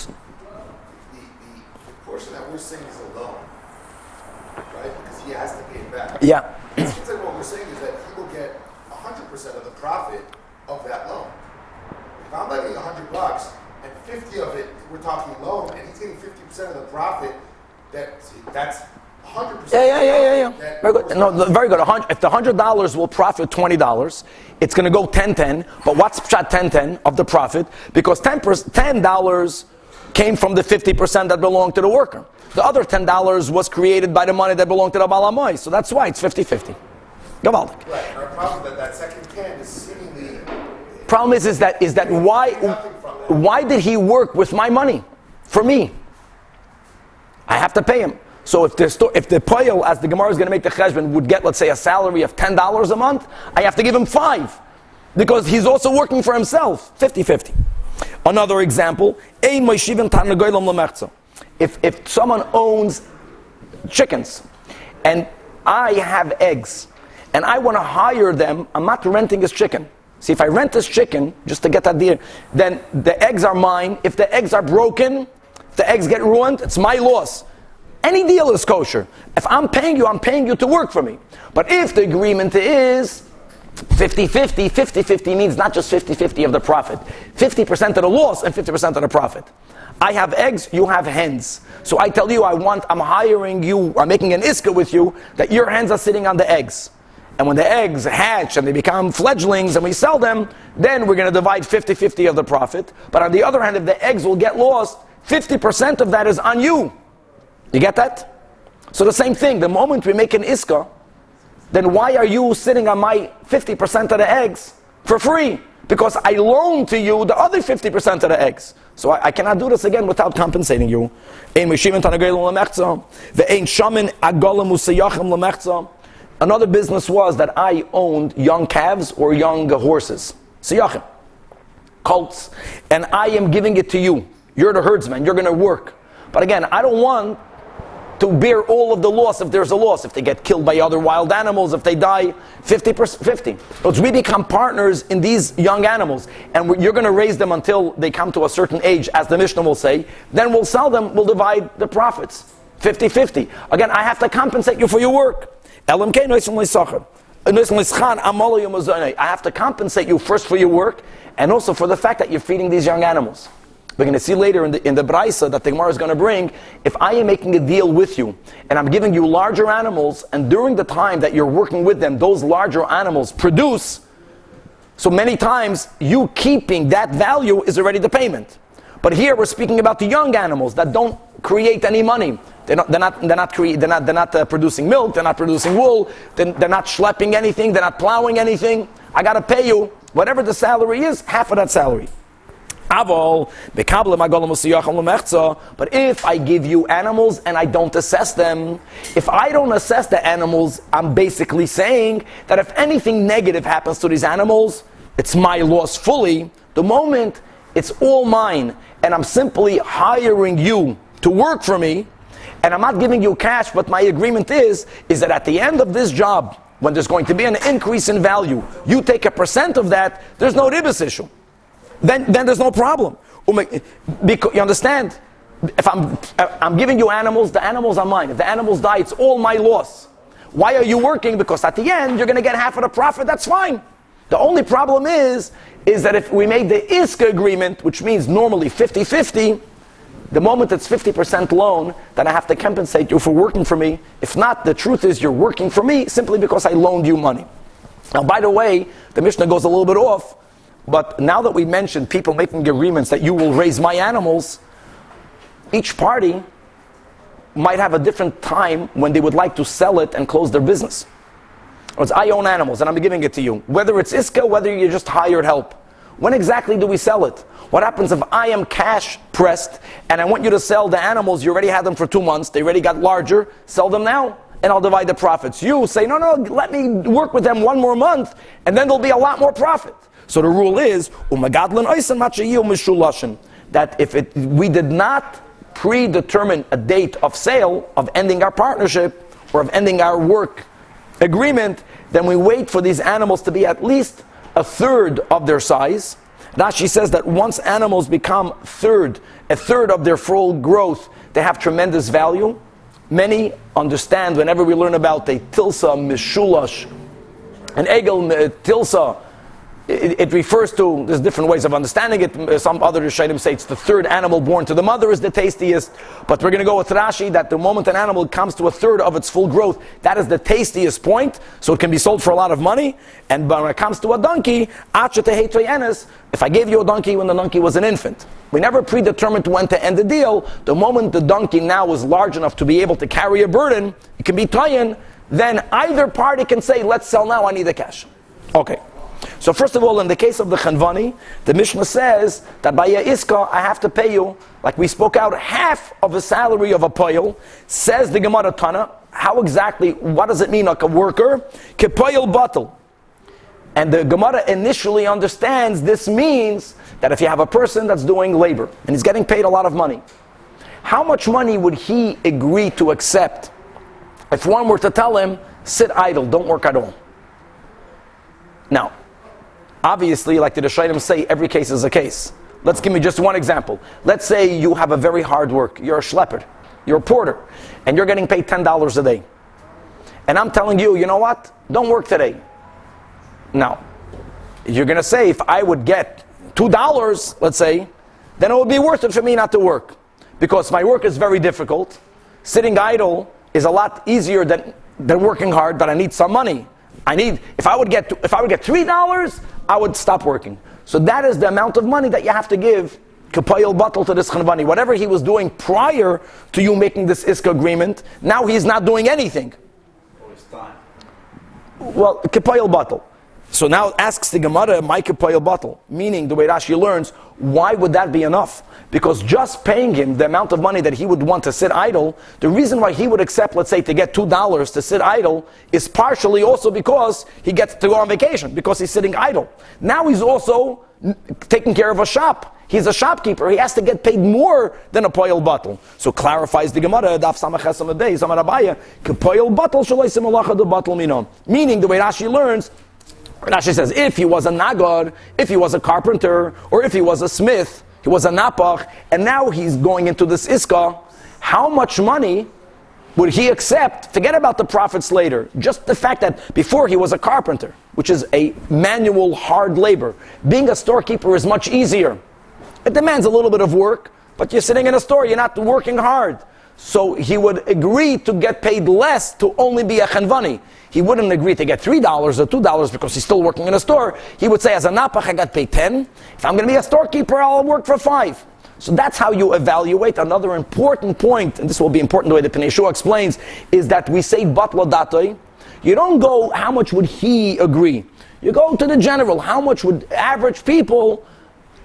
Portion that we're saying is a loan, right? Because he has to pay it back. Yeah. It seems like what we're saying is that he will get one hundred percent of the profit of that loan. If I'm lending one hundred bucks and fifty of it, we're talking loan, and he's getting fifty percent of the profit, that, that's one hundred percent. Yeah, yeah, yeah, yeah, yeah. Very good. No, very good. If the one hundred dollars will profit twenty dollars, it's going to go ten ten. But what's pshat ten ten of the profit? Because ten dollars came from the fifty percent that belonged to the worker. The other ten dollars was created by the money that belonged to the Baal HaMois. So that's why it's fifty-fifty. Gavaldik. Right. And our problem is that that second ten is seemingly... Problem is, is that, is that why, why did he work with my money? For me. I have to pay him. So if the, sto- if the poyel, as the Gemara is going to make the cheshbon, would get, let's say, a salary of ten dollars a month, I have to give him five. Because he's also working for himself. fifty-fifty. Another example, if, if someone owns chickens and I have eggs and I want to hire them, I'm not renting his chicken. See, if I rent this chicken, just to get that deal, then the eggs are mine. If the eggs are broken, if the eggs get ruined, it's my loss. Any deal is kosher. If I'm paying you, I'm paying you to work for me. But if the agreement is fifty-fifty, fifty-fifty means not just fifty-fifty of the profit. fifty percent of the loss and fifty percent of the profit. I have eggs, you have hens. So I tell you, I want, I'm hiring you, I'm making an iska with you, that your hens are sitting on the eggs. And when the eggs hatch and they become fledglings and we sell them, then we're going to divide fifty-fifty of the profit. But on the other hand, if the eggs will get lost, fifty percent of that is on you. You get that? So the same thing, the moment we make an iska, then why are you sitting on my fifty percent of the eggs for free? Because I loaned to you the other fifty percent of the eggs. So I, I cannot do this again without compensating you. Another business was that I owned young calves or young horses. Siyachim. Colts. And I am giving it to you. You're the herdsman. You're going to work. But again, I don't want to bear all of the loss if there's a loss, if they get killed by other wild animals, if they die, fifty percent, fifty. But we become partners in these young animals, and you're going to raise them until they come to a certain age, as the Mishnah will say, then we'll sell them, we'll divide the profits, fifty-fifty. Again, I have to compensate you for your work. I have to compensate you first for your work, and also for the fact that you're feeding these young animals. We're going to see later in the, in the Braisa that the Gemara is going to bring, if I am making a deal with you, and I'm giving you larger animals, and during the time that you're working with them, those larger animals produce, so many times, you keeping that value is already the payment. But here we're speaking about the young animals that don't create any money. They're not, they're not, they're not, cre- they're not, they're not uh, producing milk, they're not producing wool, they're, they're not schlepping anything, they're not plowing anything. I got to pay you, whatever the salary is, half of that salary. But if I give you animals and I don't assess them, if I don't assess the animals, I'm basically saying that if anything negative happens to these animals, it's my loss fully. The moment it's all mine, and I'm simply hiring you to work for me, and I'm not giving you cash, but my agreement is, is that at the end of this job, when there's going to be an increase in value, you take a percent of that, there's no ribas issue. Then, then there's no problem. Because, you understand? If I'm, I'm giving you animals, the animals are mine. If the animals die, it's all my loss. Why are you working? Because at the end, you're going to get half of the profit, that's fine. The only problem is, is that if we made the Iska agreement, which means normally fifty-fifty, the moment it's fifty percent loan, then I have to compensate you for working for me. If not, the truth is you're working for me simply because I loaned you money. Now, by the way, the Mishnah goes a little bit off, but now that we mentioned people making agreements that you will raise my animals, each party might have a different time when they would like to sell it and close their business. Or it's, I own animals and I'm giving it to you. Whether it's Iska, whether you just hired help. When exactly do we sell it? What happens if I am cash pressed and I want you to sell the animals, you already had them for two months, they already got larger, sell them now and I'll divide the profits. You say, no, no, let me work with them one more month and then there'll be a lot more profit. So the rule is, that if it, we did not predetermine a date of sale, of ending our partnership, or of ending our work agreement, then we wait for these animals to be at least a third of their size. Rashi says that once animals become third, a third of their full growth, they have tremendous value. Many understand whenever we learn about a tilsa mishulash, an egel tilsa, It, it refers to, there's different ways of understanding it. Some other Rishonim say it's the third animal born to the mother is the tastiest. But we're going to go with Rashi that the moment an animal comes to a third of its full growth, that is the tastiest point. So it can be sold for a lot of money. And when it comes to a donkey, if I gave you a donkey when the donkey was an infant, we never predetermined when to end the deal. The moment the donkey now is large enough to be able to carry a burden, it can be tayin, then either party can say, let's sell now, I need the cash. Okay. So first of all, in the case of the Chanvani, the Mishnah says that by a Iska, I have to pay you, like we spoke out, half of the salary of a poyel. Says the Gemara Tana, how exactly, what does it mean like a worker? Ke poyel batel. And the Gemara initially understands this means that if you have a person that's doing labor, and he's getting paid a lot of money, how much money would he agree to accept if one were to tell him, sit idle, don't work at all? Now, obviously, like the Rishonim say, every case is a case. Let's give me just one example. Let's say you have a very hard work. You're a schlepper. You're a porter. And you're getting paid ten dollars a day. And I'm telling you, you know what? Don't work today. Now, you're going to say, if I would get two dollars, let's say, then it would be worth it for me not to work. Because my work is very difficult. Sitting idle is a lot easier than, than working hard, but I need some money. I need, if I would get, if I would get three dollars, I would stop working. So that is the amount of money that you have to give kapayil batal to this Chanvani. Whatever he was doing prior to you making this Iska agreement, now he's not doing anything. Or his time. Well, kapayil batal. So now asks the Gemara, my kapayil batal, meaning the way Rashi learns, why would that be enough? Because just paying him the amount of money that he would want to sit idle, the reason why he would accept, let's say, to get two dollars to sit idle is partially also because he gets to go on vacation, because he's sitting idle. Now he's also taking care of a shop. He's a shopkeeper. He has to get paid more than a poyel batal. So clarifies the Gemara, Daf Samach Esamedei, Samar Abaya, Poyel batal shaloi simalacha de batal minon. Meaning, the way Rashi learns, Rashi says, if he was a nagar, if he was a carpenter, or if he was a smith, he was a napach, and now he's going into this iska, how much money would he accept? Forget about the profits later. Just the fact that before he was a carpenter, which is a manual, hard labor. Being a storekeeper is much easier. It demands a little bit of work, but you're sitting in a store, you're not working hard. So he would agree to get paid less to only be a chanvani. He wouldn't agree to get three dollars or two dollars because he's still working in a store. He would say, as a napach, I got paid ten. If I'm going to be a storekeeper, I'll work for five. So that's how you evaluate. Another important point, and this will be important the way the Pnei Yehoshua explains, is that we say batla datoi. You don't go, how much would he agree? You go to the general, how much would average people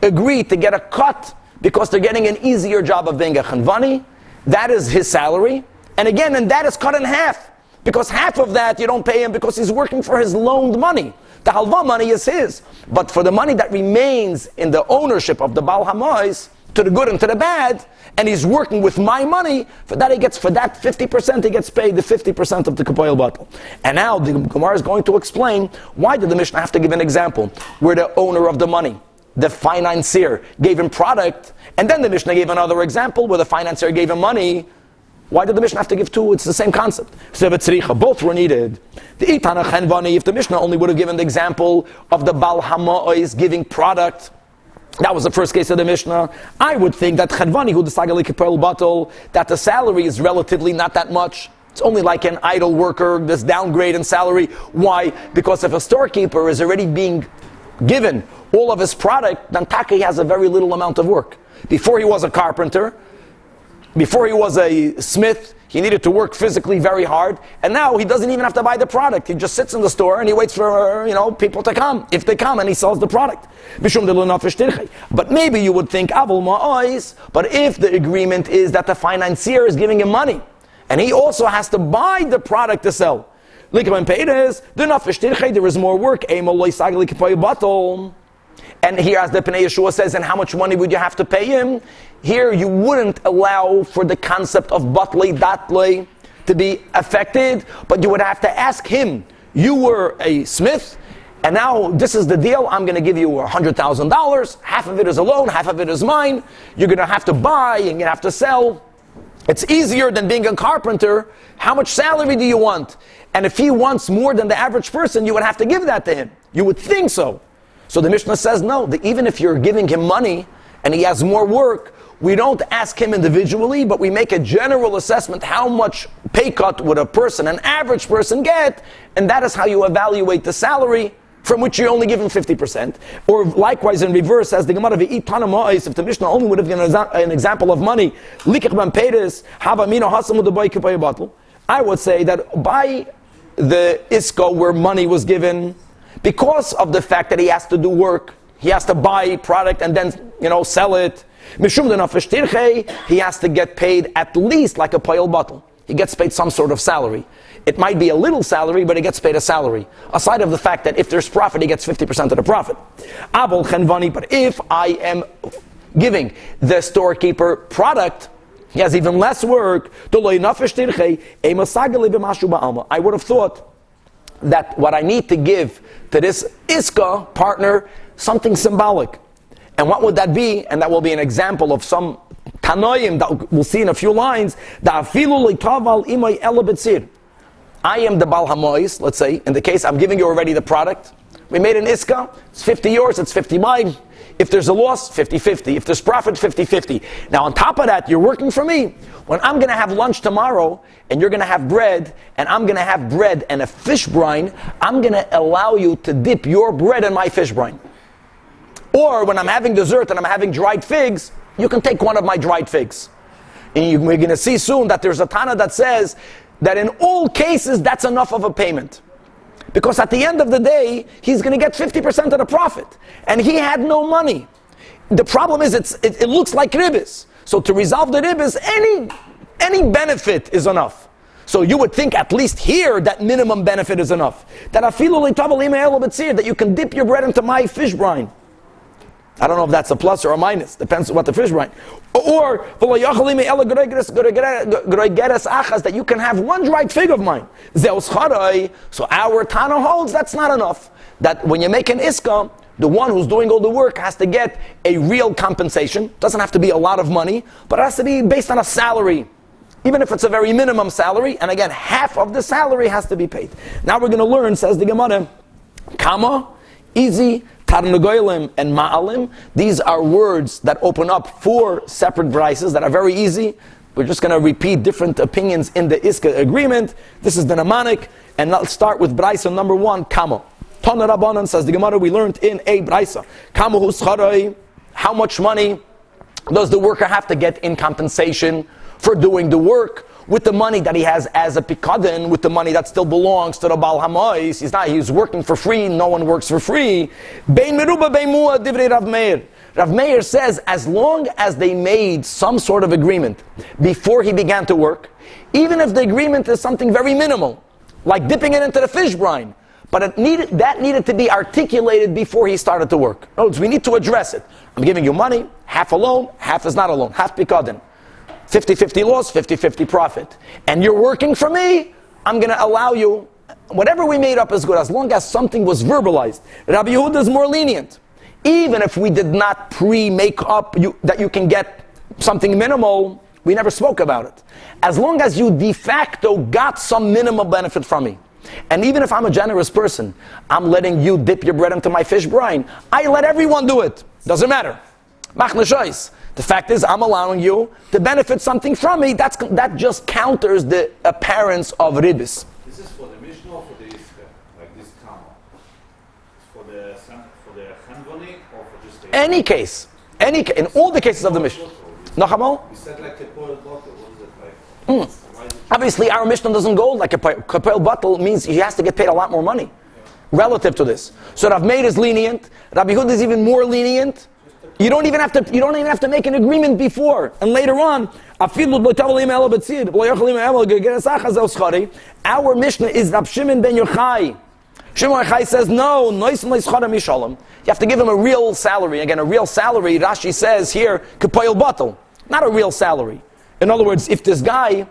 agree to get a cut because they're getting an easier job of being a Chanvani, that is his salary. And again, and that is cut in half. Because half of that you don't pay him because he's working for his loaned money. The halva money is his. But for the money that remains in the ownership of the Baal Hamois, to the good and to the bad, and he's working with my money, for that he gets, for that fifty percent he gets paid the fifty percent of the Kapoil Batal. And now the Gemara is going to explain why did the Mishnah have to give an example where the owner of the money, the financier, gave him product, and then the Mishnah gave another example where the financier gave him money. Why did the Mishnah have to give two? It's the same concept. So both were needed. The Itana Chenvani, if the Mishnah only would have given the example of the Baal Hamois giving product, that was the first case of the Mishnah, I would think that Chenvani, who decided like a bottle, that the salary is relatively not that much. It's only like an idle worker, this downgrade in salary. Why? Because if a storekeeper is already being given all of his product, then Taki has a very little amount of work. Before he was a carpenter, before he was a smith, he needed to work physically very hard, and now he doesn't even have to buy the product. He just sits in the store and he waits for, you know, people to come. If they come, and he sells the product. But maybe you would think, but if the agreement is that the financier is giving him money, and he also has to buy the product to sell, there is more work. And here, as the Pnei Yeshua says, and how much money would you have to pay him? Here, you wouldn't allow for the concept of batlei datlei to be affected, but you would have to ask him. You were a smith, and now this is the deal. I'm going to give you one hundred thousand dollars. Half of it is a loan, half of it is mine. You're going to have to buy, and you have to sell. It's easier than being a carpenter. How much salary do you want? And if he wants more than the average person, you would have to give that to him. You would think so. So the Mishnah says, no, that even if you're giving him money and he has more work, we don't ask him individually, but we make a general assessment how much pay cut would a person, an average person, get, and that is how you evaluate the salary from which you only give him fifty percent. Or likewise in reverse, as the Gemara, if the Mishnah only would have given an example of money, I would say that by the Isko where money was given, because of the fact that he has to do work, he has to buy product and then, you know, sell it. He has to get paid at least like a poil bottle. He gets paid some sort of salary. It might be a little salary, but he gets paid a salary. Aside of the fact that if there's profit, he gets fifty percent of the profit. But if I am giving the storekeeper product, he has even less work. I would have thought that what I need to give to this Iska partner, something symbolic. And what would that be? And that will be an example of some Tanoim that we'll see in a few lines. I am the Baal Hamois, let's say, in the case I'm giving you already the product. We made an Iska, it's fifty yours, it's fifty mine. If there's a loss, fifty-fifty. If there's profit, fifty-fifty. Now on top of that, you're working for me. When I'm going to have lunch tomorrow, and you're going to have bread, and I'm going to have bread and a fish brine, I'm going to allow you to dip your bread in my fish brine. Or when I'm having dessert and I'm having dried figs, you can take one of my dried figs. And you, we're going to see soon that there's a Tana that says that in all cases, that's enough of a payment. Because at the end of the day, he's going to get fifty percent of the profit. And he had no money. The problem is it's, it, it looks like ribbis. So to resolve the ribbis, any, any benefit is enough. So you would think at least here that minimum benefit is enough. That that you can dip your bread into my fish brine. I don't know if that's a plus or a minus. Depends on what the fish brine. Or that you can have one dried fig of mine. So our Tana holds that's not enough. That when you make an Iska, the one who's doing all the work has to get a real compensation. Doesn't have to be a lot of money, but it has to be based on a salary. Even if it's a very minimum salary, and again, half of the salary has to be paid. Now we're going to learn, says the Gemara, Kama, easy, Tarnagoyim and Ma'alim. These are words that open up four separate brises that are very easy. We're just going to repeat different opinions in the Iska agreement. This is the Namanik, and let's start with brisa number one, Kama. Tana Rabbanan, says the Gemara, we learned in a brisa. Kama huscharai, how much money does the worker have to get in compensation for doing the work? With the money that he has as a pikadon, with the money that still belongs to the Baal Hamois, he's not, he's working for free, no one works for free. Bein meruba bein mu'ah divrei Rav Meir. Rav Meir says as long as they made some sort of agreement before he began to work, even if the agreement is something very minimal, like dipping it into the fish brine, but it needed, that needed to be articulated before he started to work. In other words, we need to address it. I'm giving you money, half a loan, half is not a loan, half pikadon. fifty-fifty loss, fifty-fifty profit. And you're working for me, I'm going to allow you, whatever we made up is good, as long as something was verbalized. Rabbi Yehuda is more lenient. Even if we did not pre-make up you, that you can get something minimal, we never spoke about it. As long as you de facto got some minimal benefit from me. And even if I'm a generous person, I'm letting you dip your bread into my fish brine. I let everyone do it. Doesn't matter. Machne shois. The fact is, I'm allowing you to benefit something from me. That's, that just counters the appearance of ribbis. This is for the Mishnah or for the Iska? Like this Kama? It's for the for the Hanvoni or for just the... Any case. Any, in all the cases of the Mishnah. Nachamo? You said like a boiled bottle. What is it like? Mm. Obviously, our Mishnah doesn't go like a kapel bottle. Means he has to get paid a lot more money relative to this. So Rav Meir is lenient. Rabbi Yehuda is even more lenient. You don't even have to. You don't even have to make an agreement before. And later on, our Mishnah is Rab Shimon ben Yochai. Shimon Yochai says no. You have to give him a real salary. Again, a real salary. Rashi says here kapel bottle, not a real salary. In other words, if this guy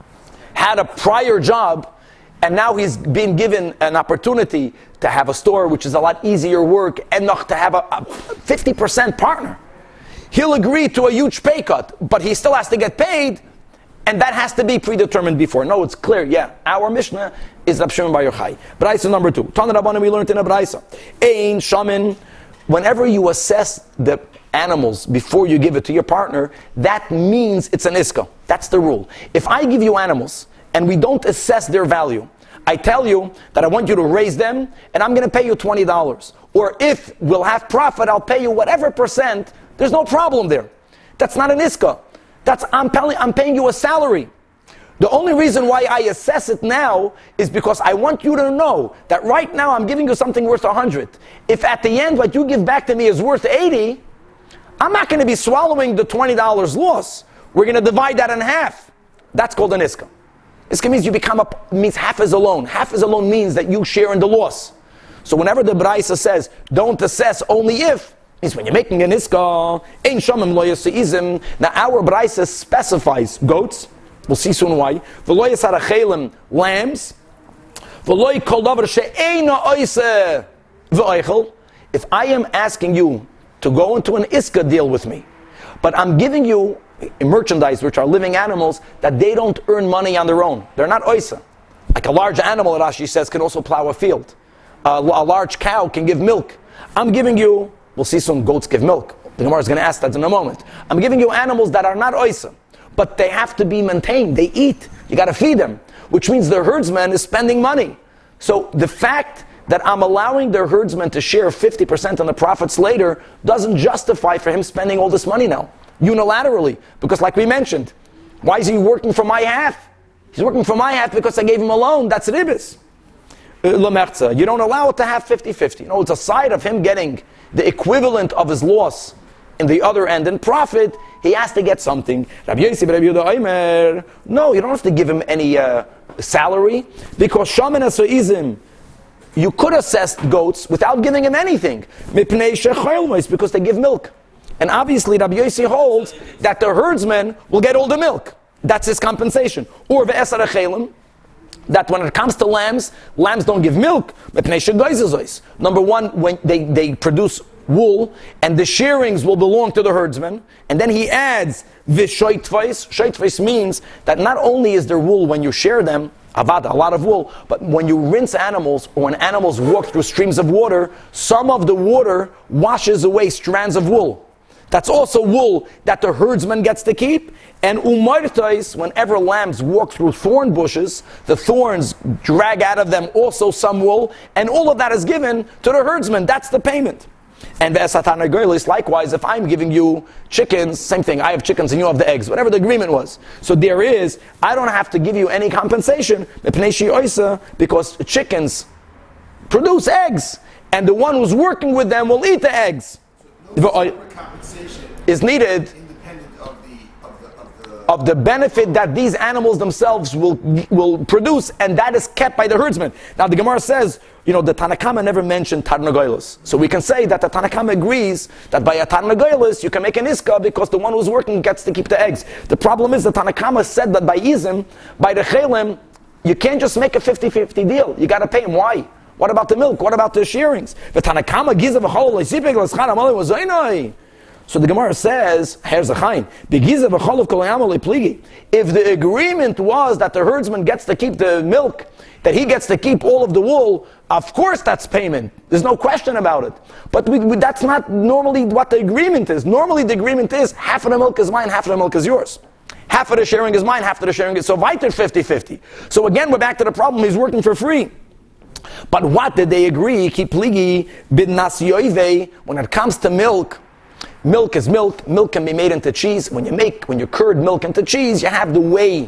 had a prior job, and now he's been given an opportunity to have a store, which is a lot easier work, and not to have a, a fifty percent partner, he'll agree to a huge pay cut, but he still has to get paid, and that has to be predetermined before. No, it's clear, yeah. Our Mishnah is Rab Shimon bar Yochai. Braisa number two. Tana Rabbanan, we learned in a Braisa. Ein shamin, whenever you assess the animals before you give it to your partner, that means it's an iska. That's the rule. If I give you animals and we don't assess their value, I tell you that I want you to raise them and I'm going to pay you twenty dollars. Or if we'll have profit, I'll pay you whatever percent. There's no problem there. That's not an iska. That's I'm paying, I'm paying you a salary. The only reason why I assess it now is because I want you to know that right now I'm giving you something worth one hundred. If at the end what you give back to me is worth eighty, I'm not going to be swallowing the twenty dollars loss. We're going to divide that in half. That's called an iska. Iska means you become a, means half is a loan. Half is a loan means that you share in the loss. So whenever the Braisa says, don't assess only if, means when you're making an iska, ein shamim lo yasizim. Now our Braisa specifies goats. We'll see soon why. V'lo yisarachelim, lambs. V'lo yikol davar she'eina oiseh v'oichel. If I am asking you to go into an iska deal with me, but I'm giving you merchandise, which are living animals, that they don't earn money on their own. They're not oisa. Like a large animal, Rashi says, can also plow a field. Uh, a large cow can give milk. I'm giving you, we'll see some goats give milk. The Gemara is going to ask that in a moment. I'm giving you animals that are not oisa, but they have to be maintained. They eat. You got to feed them, which means the herdsman is spending money. So the fact that I'm allowing the herdsman to share fifty percent on the profits later doesn't justify for him spending all this money now, unilaterally. Because like we mentioned, why is he working for my half? He's working for my half because I gave him a loan. That's ribbis. Lamerza. You don't allow it to have fifty-fifty. No, it's a side of him getting the equivalent of his loss in the other end in profit. He has to get something. Rabbi Yossi, Rabbi Yehuda Omer. No, you don't have to give him any uh, salary, because shaman esoizim, you could assess goats without giving him anything. Because they give milk. And obviously Rabbi Yossi holds that the herdsman will get all the milk. That's his compensation. Or ve'esar achelim, that when it comes to lambs, lambs don't give milk. Number one, when they, they produce wool, and the shearings will belong to the herdsman. And then he adds vishoitvais. Shoitvais means that not only is there wool when you share them, avad, a lot of wool, but when you rinse animals, or when animals walk through streams of water, some of the water washes away strands of wool. That's also wool that the herdsman gets to keep. And umartais, whenever lambs walk through thorn bushes, the thorns drag out of them also some wool, and all of that is given to the herdsman. That's the payment. And ve'esatan agoylis, likewise, if I'm giving you chickens, same thing, I have chickens and you have the eggs, whatever the agreement was. So there is, I don't have to give you any compensation, because chickens produce eggs, and the one who's working with them will eat the eggs. No compensation is needed independent of the of the of the of the benefit that these animals themselves will will produce, and that is kept by the herdsman. Now the Gemara says, you know, the Tanakama never mentioned Tarnagoylos. So we can say that the Tanakama agrees that by a Tarnagoylos you can make an iska because the one who's working gets to keep the eggs. The problem is the Tanakama said that by Izim, by the Chelim, you can't just make a fifty-fifty deal. You got to pay him. Why? What about the milk? What about the shearings? The Tanakama gives him a whole. So the Gemara says, if the agreement was that the herdsman gets to keep the milk, that he gets to keep all of the wool, of course that's payment. There's no question about it. But we, we, that's not normally what the agreement is. Normally the agreement is half of the milk is mine, half of the milk is yours. Half of the sharing is mine, half of the sharing is so weiter fifty-fifty. So again, we're back to the problem, he's working for free. But what did they agree? When it comes to milk, milk is milk. Milk can be made into cheese. When you make, when you curd milk into cheese, you have the whey.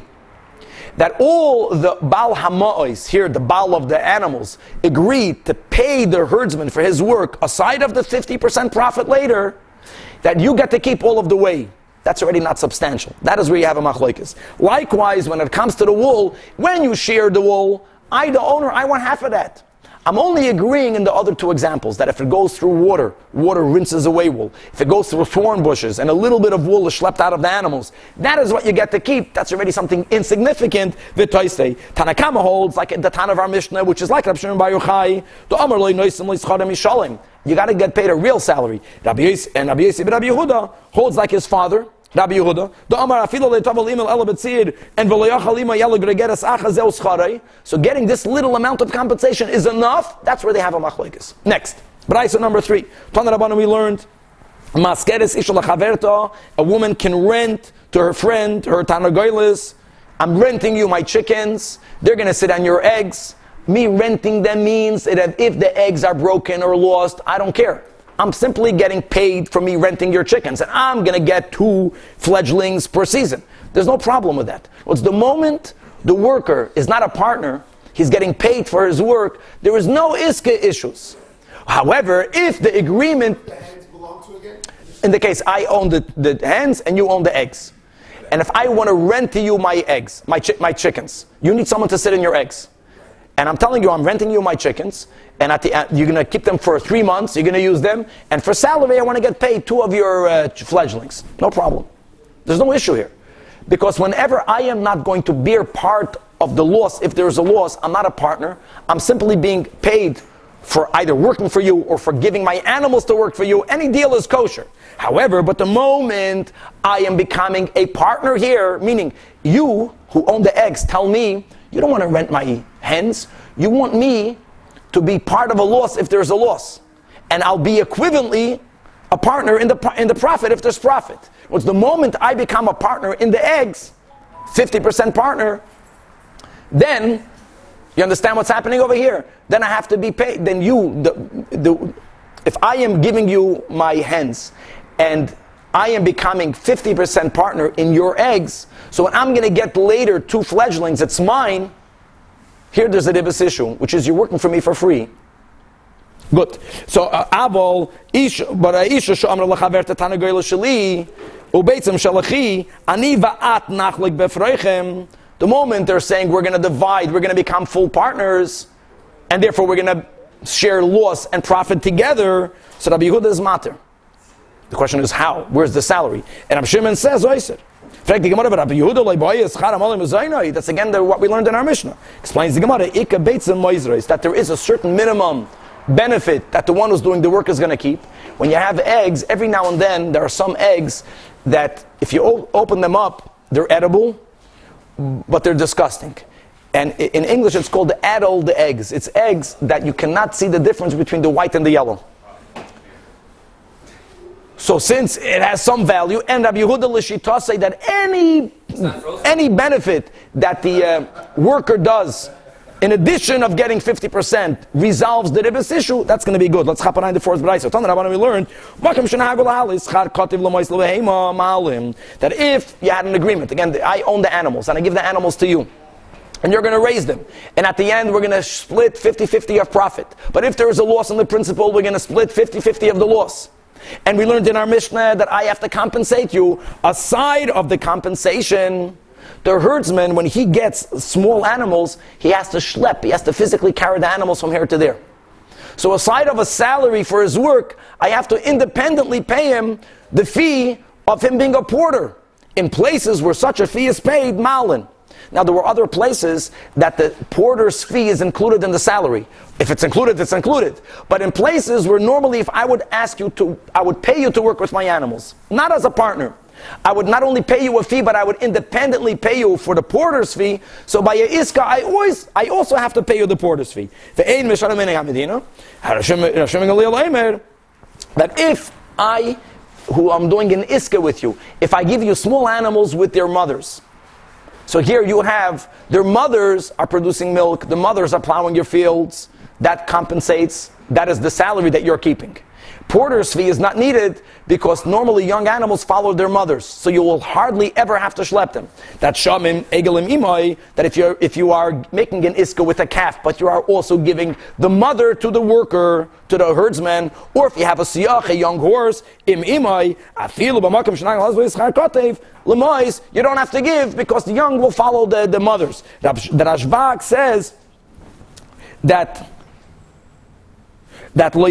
That all the Baal Hama'os, here the Baal of the animals, agreed to pay the herdsman for his work, aside of the fifty percent profit later, that you get to keep all of the whey. That's already not substantial. That is where you have a machlokes. Likewise, when it comes to the wool, when you share the wool, I, the owner, I want half of that. I'm only agreeing in the other two examples that if it goes through water, water rinses away wool. If it goes through thorn bushes and a little bit of wool is schlepped out of the animals, that is what you get to keep. That's already something insignificant. V'toisei. Tanakama holds like the Tan of our Mishnah, which is like Rab Shimon Bar Yochai. The Amar lo noisim lo yischadem yishalem. You got to get paid a real salary. Rabbi Yossi and Rabbi Yossi Rabbi Yehuda holds like his father. Rabbi Yehuda, the Amar afilo leitavel imel ela betzir and v'loyachal ima yala gregeres achazeu scharei. So getting this little amount of compensation is enough. That's where they have a machlokes. Next, Braisa number three. Tana Rabbanan we learned, maskeres isha lachaverta. A woman can rent to her friend her tanagoyles. I'm renting you my chickens. They're going to sit on your eggs. Me renting them means that if the eggs are broken or lost, I don't care. I'm simply getting paid for me renting your chickens, and I'm going to get two fledglings per season. There's no problem with that. It's the moment the worker is not a partner, he's getting paid for his work, there is no iska issues. However, if the agreement... The hens belong to again? In the case, I own the, the hens and you own the eggs. And if I want to rent to you my eggs, my, chi- my chickens, you need someone to sit in your eggs. And I'm telling you, I'm renting you my chickens, and at the end, you're going to keep them for three months, you're going to use them, and for salary, I want to get paid two of your uh, fledglings. No problem. There's no issue here. Because whenever I am not going to bear part of the loss, if there is a loss, I'm not a partner, I'm simply being paid for either working for you or for giving my animals to work for you. Any deal is kosher. However, but the moment I am becoming a partner here, meaning you who own the eggs tell me, you don't want to rent my hens, you want me to be part of a loss if there's a loss. And I'll be equivalently a partner in the in the profit if there's profit. It's the moment I become a partner in the eggs, fifty percent partner, then, you understand what's happening over here? Then I have to be paid. Then you, the, the, if I am giving you my hens, and I am becoming fifty percent partner in your eggs, so when I'm going to get later two fledglings, it's mine. Here there's a dibus issue, which is you're working for me for free. Good. So, Avol, ish, but Isha Shamra Lachaverta Tanagoyla Shali, Ubeitzim Shalachi, Ani Va'at Nachlik Befreichem. The moment they're saying we're going to divide, we're going to become full partners, and therefore we're going to share loss and profit together, so Rabbi Yehuda is matter. The question is how? Where's the salary? And Rabbi Shimon says, Oiser. That's again the, what we learned in our Mishnah. Explains the Gemara, that there is a certain minimum benefit that the one who's doing the work is going to keep. When you have eggs, every now and then there are some eggs that if you o- open them up, they're edible, but they're disgusting. And in English it's called the addled eggs. It's eggs that you cannot see the difference between the white and the yellow. So since it has some value, and Rabbi Yehuda L'Shita say that any any benefit that the uh, worker does, in addition of getting fifty percent, resolves the ribis issue, that's going to be good. Let's hop on the fourth brayso. Tana Rabbanan we learned that if you had an agreement, again, I own the animals and I give the animals to you, and you're going to raise them, and at the end we're going to split fifty-fifty of profit. But if there is a loss in the principal, we're going to split fifty-fifty of the loss. And we learned in our Mishnah that I have to compensate you. Aside of the compensation, the herdsman, when he gets small animals, he has to schlep, he has to physically carry the animals from here to there. So aside of a salary for his work, I have to independently pay him the fee of him being a porter. In places where such a fee is paid, malin. Now there were other places that the porter's fee is included in the salary. If it's included, it's included. But in places where normally if I would ask you to, I would pay you to work with my animals, not as a partner. I would not only pay you a fee, but I would independently pay you for the porter's fee. So by a iska, I always, I also have to pay you the porter's fee. That if I, who I'm doing an iska with you, if I give you small animals with their mothers. So here you have, their mothers are producing milk, the mothers are plowing your fields, that compensates, that is the salary that you're keeping. Porter's fee is not needed because normally young animals follow their mothers, so you will hardly ever have to schlep them. That shamim egelim imai, that if you if you are making an iska with a calf, but you are also giving the mother to the worker, to the herdsman, or if you have a siyach, a young horse, im imai, afilu b'makom shenag lazvei schar kotev, lemais, you don't have to give because the young will follow the, the mothers. The Rashbag says that that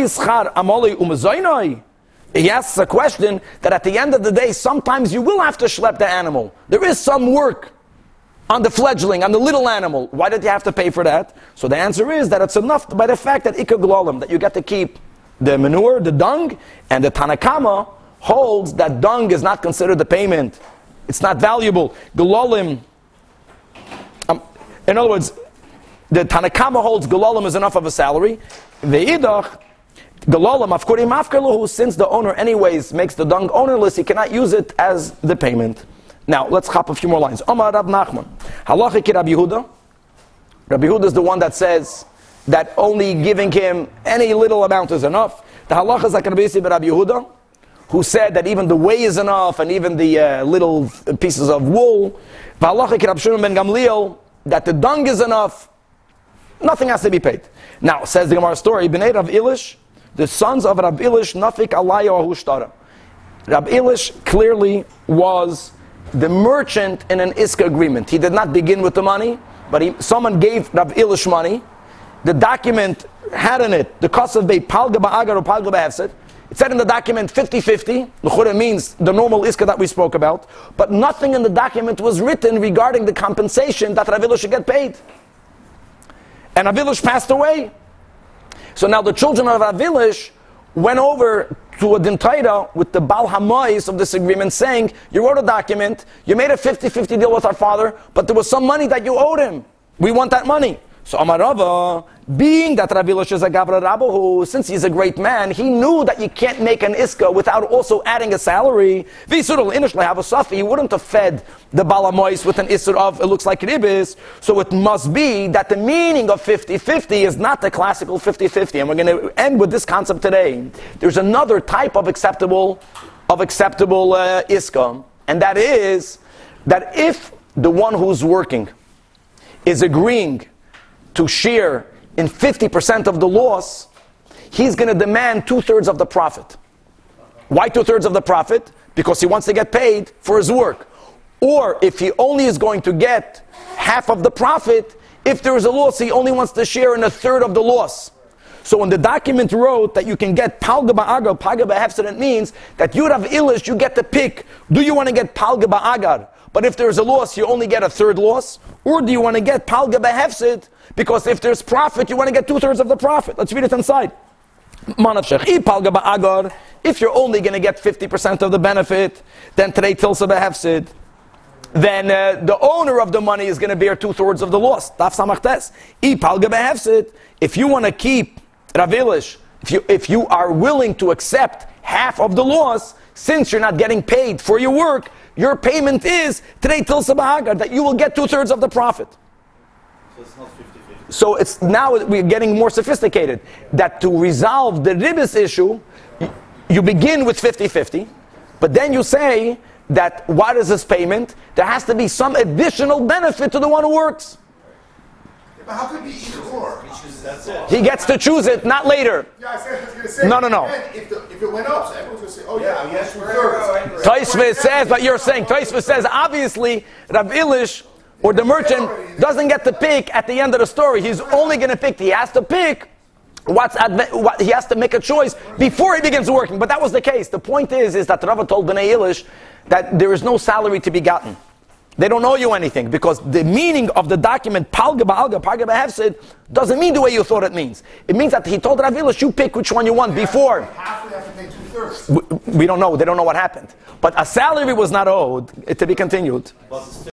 he asks a question that at the end of the day, sometimes you will have to schlep the animal. There is some work on the fledgling, on the little animal. Why did you have to pay for that? So the answer is that it's enough by the fact that ikka glolim, that you get to keep the manure, the dung, and the Tanakama holds that dung is not considered the payment. It's not valuable. Glolim, um, in other words, the Tanakama holds Galolim is enough of a salary. Ve'idach, Galolim afkurim afkaluhu, since the owner anyways makes the dung ownerless, he cannot use it as the payment. Now, let's hop a few more lines. Omar Rab Nachman. Halacha ki Rabbi Yehuda. Rabbi Yehuda is the one that says that only giving him any little amount is enough. The halacha is like Rabbi Yossi ben Rabbi Yehuda, who said that even the whey is enough and even the uh, little pieces of wool. Halacha ki Rabbi Shimon ben Gamliel, that the dung is enough. Nothing has to be paid. Now, says the Gemara story, B'nei Rav Ilish, the sons of Rav Ilish, Nafik Alaya Ahushtara. Rav Ilish clearly was the merchant in an Iska agreement. He did not begin with the money, but he, someone gave Rav Ilish money. The document had in it the cost of Beit Palga Ba'agar or Palga Ba'efset. It said in the document fifty-fifty. L'chura means the normal Iska that we spoke about. But nothing in the document was written regarding the compensation that Rav Ilish should get paid. And Rav Ilish passed away. So now the children of Rav Ilish went over to a Dintaira with the Bal Hamois of this agreement saying, you wrote a document, you made a fifty-fifty deal with our father, but there was some money that you owed him. We want that money. So Amar Rava, being that Rav Ilish is a Gavra Rabbahu, since he's a great man, he knew that you can't make an Iska without also adding a salary. V'isural inish lehav safi, he wouldn't have fed the Balamois with an Isur of, it looks like ribis, so it must be that the meaning of fifty-fifty is not the classical fifty-fifty. And we're going to end with this concept today. There's another type of acceptable, of acceptable uh, Iska, and that is that if the one who's working is agreeing to share in fifty percent of the loss, he's going to demand two-thirds of the profit. Why two-thirds of the profit? Because he wants to get paid for his work. Or if he only is going to get half of the profit, if there is a loss, he only wants to share in a third of the loss. So when the document wrote that you can get Palga Ba'agar, Palga Ba'efset, it means that you have Ilish, you get to pick, do you want to get Palga Ba'agar? But if there's a loss, you only get a third loss? Or do you want to get Palga Ba'efset? Because if there's profit, you want to get two-thirds of the profit. Let's read it inside. If you're only going to get fifty percent of the benefit, then today Tilsa Ba'efset, then uh, the owner of the money is going to bear two-thirds of the loss. If you want to keep Rav Ilish, if you, if you are willing to accept half of the loss, since you're not getting paid for your work, your payment is today Tilsa Ba'agar, that you will get two-thirds of the profit. So it's not fifty-fifty. So it's now we're getting more sophisticated. That to resolve the ribis issue, you begin with fifty-fifty, but then you say that what is this payment? There has to be some additional benefit to the one who works. But how could it be either or? That's it. He gets to choose it, not later. Yeah, I said I was going to say. No, no, no. Again, if, the, if it went up, so everyone's going to say, oh yeah, Yeah, yes, yes, we're right, thirds. right, Tosfos says, but you're saying, Tosfos says, obviously, Rav Ilish, or the merchant, doesn't get to pick at the end of the story. He's only going to pick, he has to pick what's adve- what, he has to make a choice before he begins working. But that was the case. The point is, is that Rava told Bnei Ilish that there is no salary to be gotten. They don't owe you anything, because the meaning of the document, Palga Ba'alga, Palga Ba'hefsid, doesn't mean the way you thought it means. It means that he told Rav Ilish, you pick which one you want before. Half we have to pay two-thirds. We, we don't know. They don't know what happened. But a salary was not owed. It to be continued.